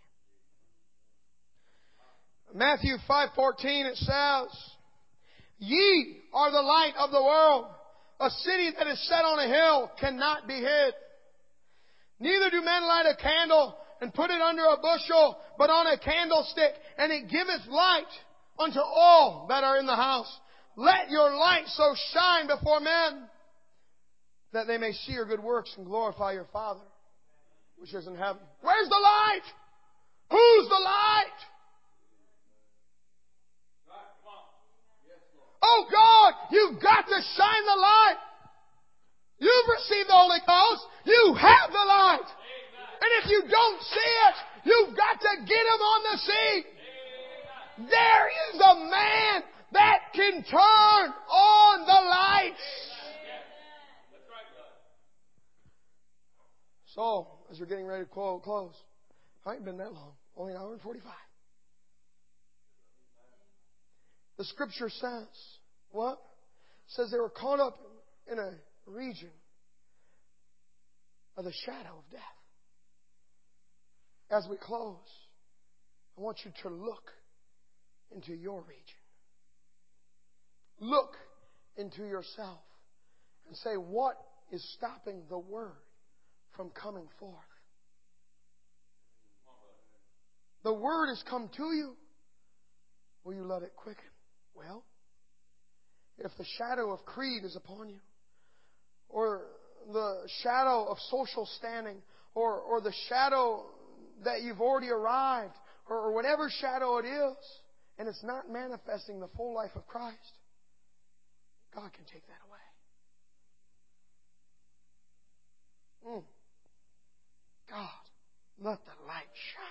Matthew five fourteen, it says, "Ye are the light of the world. A city that is set on a hill cannot be hid. Neither do men light a candle and put it under a bushel, but on a candlestick, and it giveth light unto all that are in the house. Let your light so shine before men, that they may see your good works and glorify your Father, which is in heaven. Where's the light? Who's the light? Oh God, you've got to shine the light. You've received the Holy Ghost. You have the light. And if you don't see it, you've got to get Him on the scene. There is a man that can turn on the lights. So, as we're getting ready to close, I ain't been that long. Only an hour and forty-five. The Scripture says, what? It says they were caught up in a region of the shadow of death. As we close, I want you to look into your region. Look into yourself and say, what is stopping the Word from coming forth? The Word has come to you. Will you let it quicken? Well, if the shadow of creed is upon you, or the shadow of social standing, or, or the shadow that you've already arrived, or, or whatever shadow it is, and it's not manifesting the full life of Christ, God can take that away. Mm. God, let the light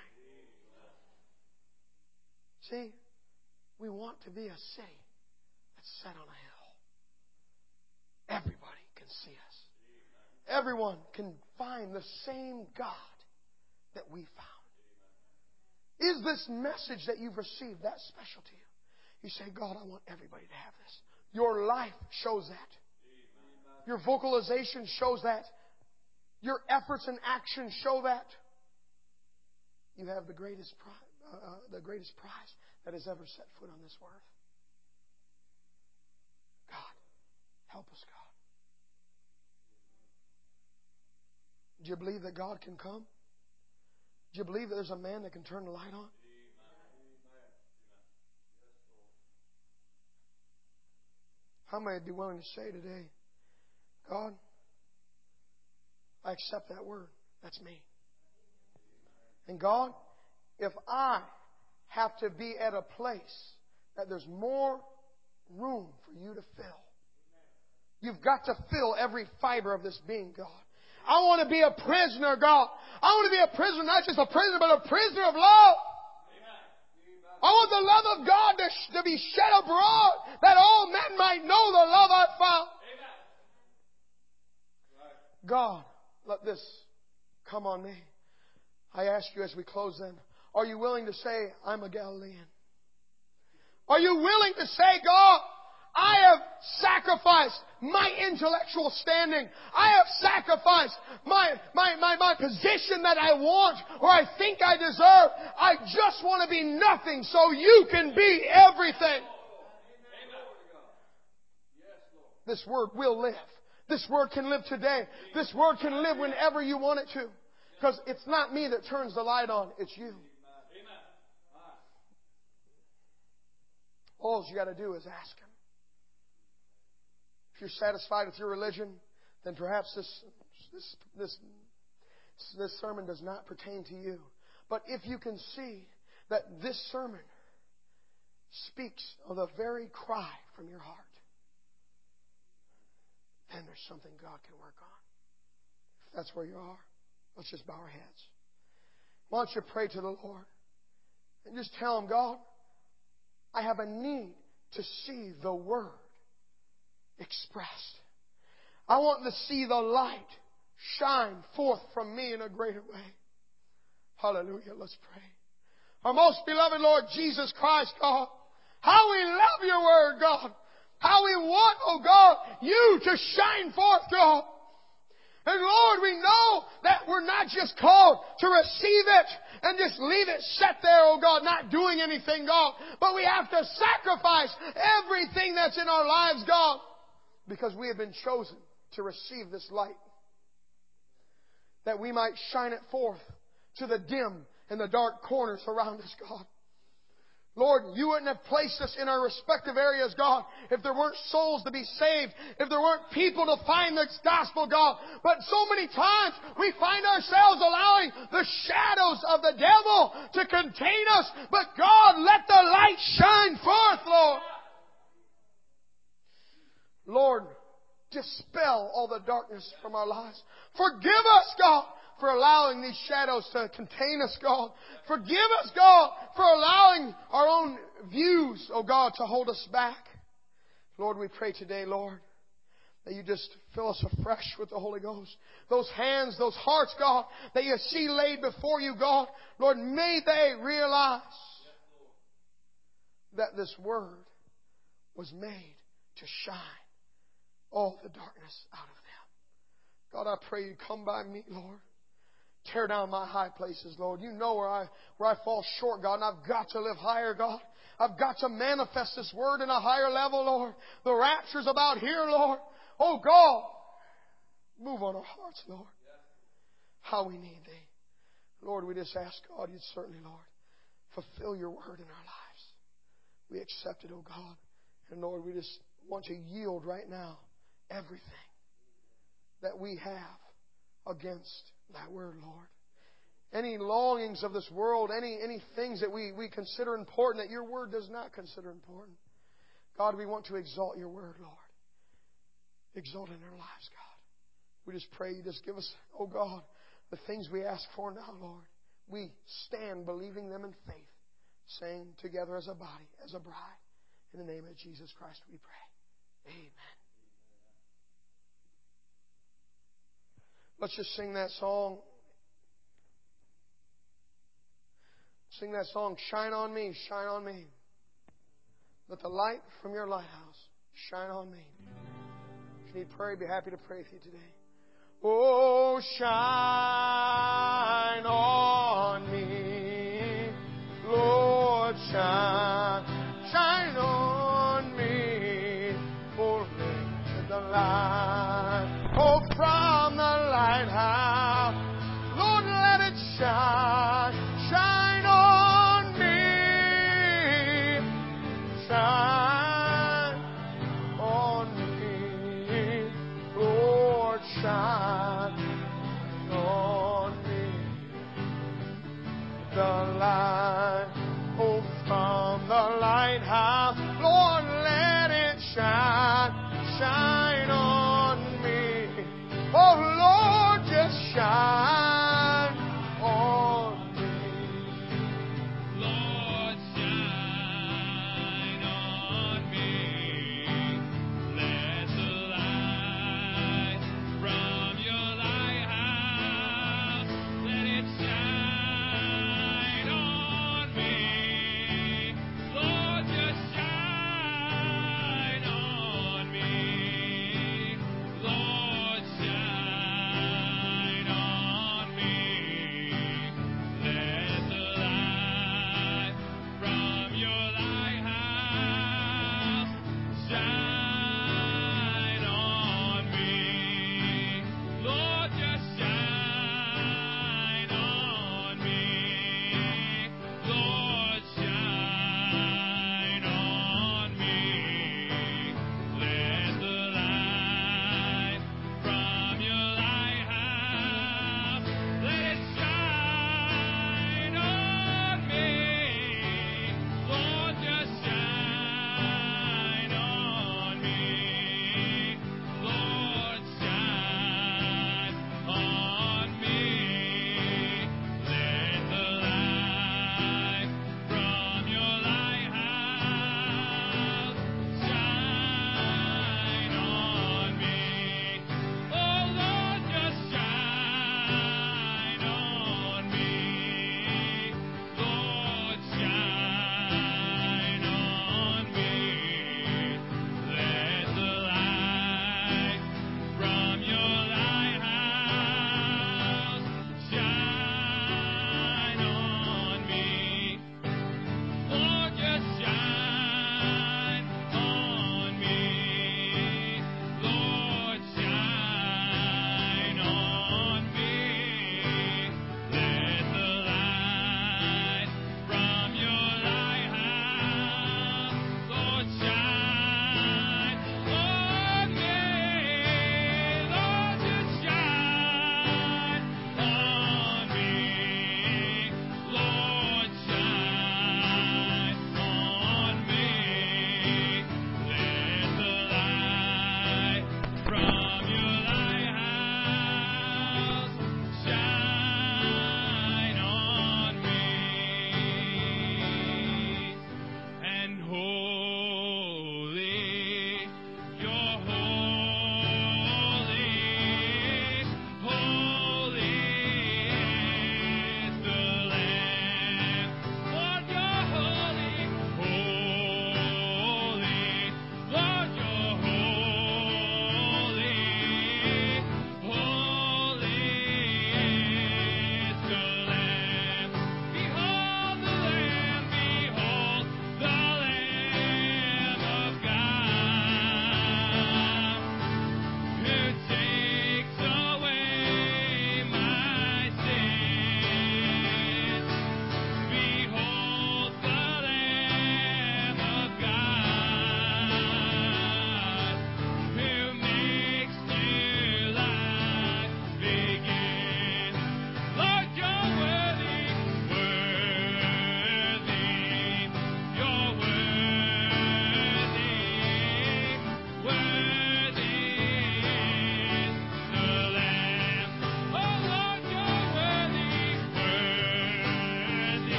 shine. See, we want to be a city that's set on a hill. Everybody can see us. Everyone can find the same God that we found. Is this message that you've received that special to you? You say, God, I want everybody to have this. Your life shows that. Your vocalization shows that. Your efforts and actions show that. You have the greatest prize, uh, the greatest prize that has ever set foot on this earth. God, help us, God. Do you believe that God can come? Do you believe that there's a man that can turn the light on? How many would be willing to say today, God, I accept that word. That's me. And God, if I have to be at a place that there's more room for you to fill, you've got to fill every fiber of this being, God. I want to be a prisoner, God. I want to be a prisoner, not just a prisoner, but a prisoner of love. I want the love of God to, sh- to be shed abroad, that all men might know the love I've found. God, let this come on me. I ask you as we close then, are you willing to say, I'm a Galilean? Are you willing to say, God, I have sacrificed my intellectual standing. I have sacrificed my, my, my, my position that I want or I think I deserve. I just want to be nothing so you can be everything. This word will live. This word can live today. This word can live whenever you want it to. Because it's not me that turns the light on. It's you. All you got to do is ask Him. If you're satisfied with your religion, then perhaps this, this, this, this sermon does not pertain to you. But if you can see that this sermon speaks of the very cry from your heart, then there's something God can work on. If that's where you are, let's just bow our heads. Why don't you pray to the Lord and just tell Him, God, I have a need to see the Word expressed. I want to see the light shine forth from me in a greater way. Hallelujah. Let's pray. Our most beloved Lord Jesus Christ, God, how we love your Word, God. How we want, oh God, you to shine forth, God. And Lord, we know that we're not just called to receive it and just leave it set there, oh God, not doing anything, God. But we have to sacrifice everything that's in our lives, God, because we have been chosen to receive this light. that we might shine it forth to the dim and the dark corners around us, God. Lord, You wouldn't have placed us in our respective areas, God, if there weren't souls to be saved, if there weren't people to find this gospel, God. But so many times we find ourselves allowing the shadows of the devil to contain us. But God, let the light shine forth, Lord. Lord, dispel all the darkness from our lives. Forgive us, God, for allowing these shadows to contain us, God. Forgive us, God, for allowing our own views, oh God, to hold us back. Lord, we pray today, Lord, that You just fill us afresh with the Holy Ghost. Those hands, those hearts, God, that You see laid before You, God, Lord, may they realize that this Word was made to shine all the darkness out of them. God, I pray You come by me, Lord. Tear down my high places, Lord. You know where I where I fall short, God, and I've got to live higher, God. I've got to manifest this Word in a higher level, Lord. The rapture's about here, Lord. Oh, God, move on our hearts, Lord. How we need Thee. Lord, we just ask, God, You'd certainly, Lord, fulfill Your Word in our lives. We accept it, oh God. And Lord, we just want to yield right now everything that we have against Thy Word, Lord. Any longings of this world, any, any things that we, we consider important that Your Word does not consider important. God, we want to exalt Your Word, Lord. Exalt in our lives, God. We just pray You just give us, oh God, the things we ask for now, Lord. We stand believing them in faith, saying together as a body, as a bride. In the name of Jesus Christ we pray. Amen. Let's just sing that song. Sing that song, Shine on Me, Shine on Me. Let the light from Your lighthouse shine on me. If you need prayer, I'd be happy to pray with you today. Oh, shine on me, Lord, shine, shine on me. Oh, let the light, oh, from the lighthouse, Lord, let it shine, shine on me, shine on me, Lord, shine on me. The light, oh, from the lighthouse, Lord, let it shine, shine on me. Oh, Lord, just shine on me. Lord, shine on me. Let the light from Your lighthouse, let it shine on me. Lord, just shine on me.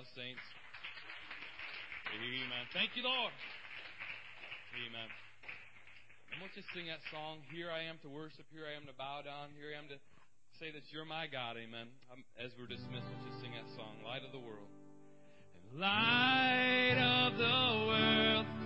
saints. Amen. Thank you, Lord. Amen. And let's just sing that song. Here I am to worship. Here I am to bow down. Here I am to say that you're my God. Amen. Um, as we're dismissed, let's just sing that song. Light of the world. And light of the world.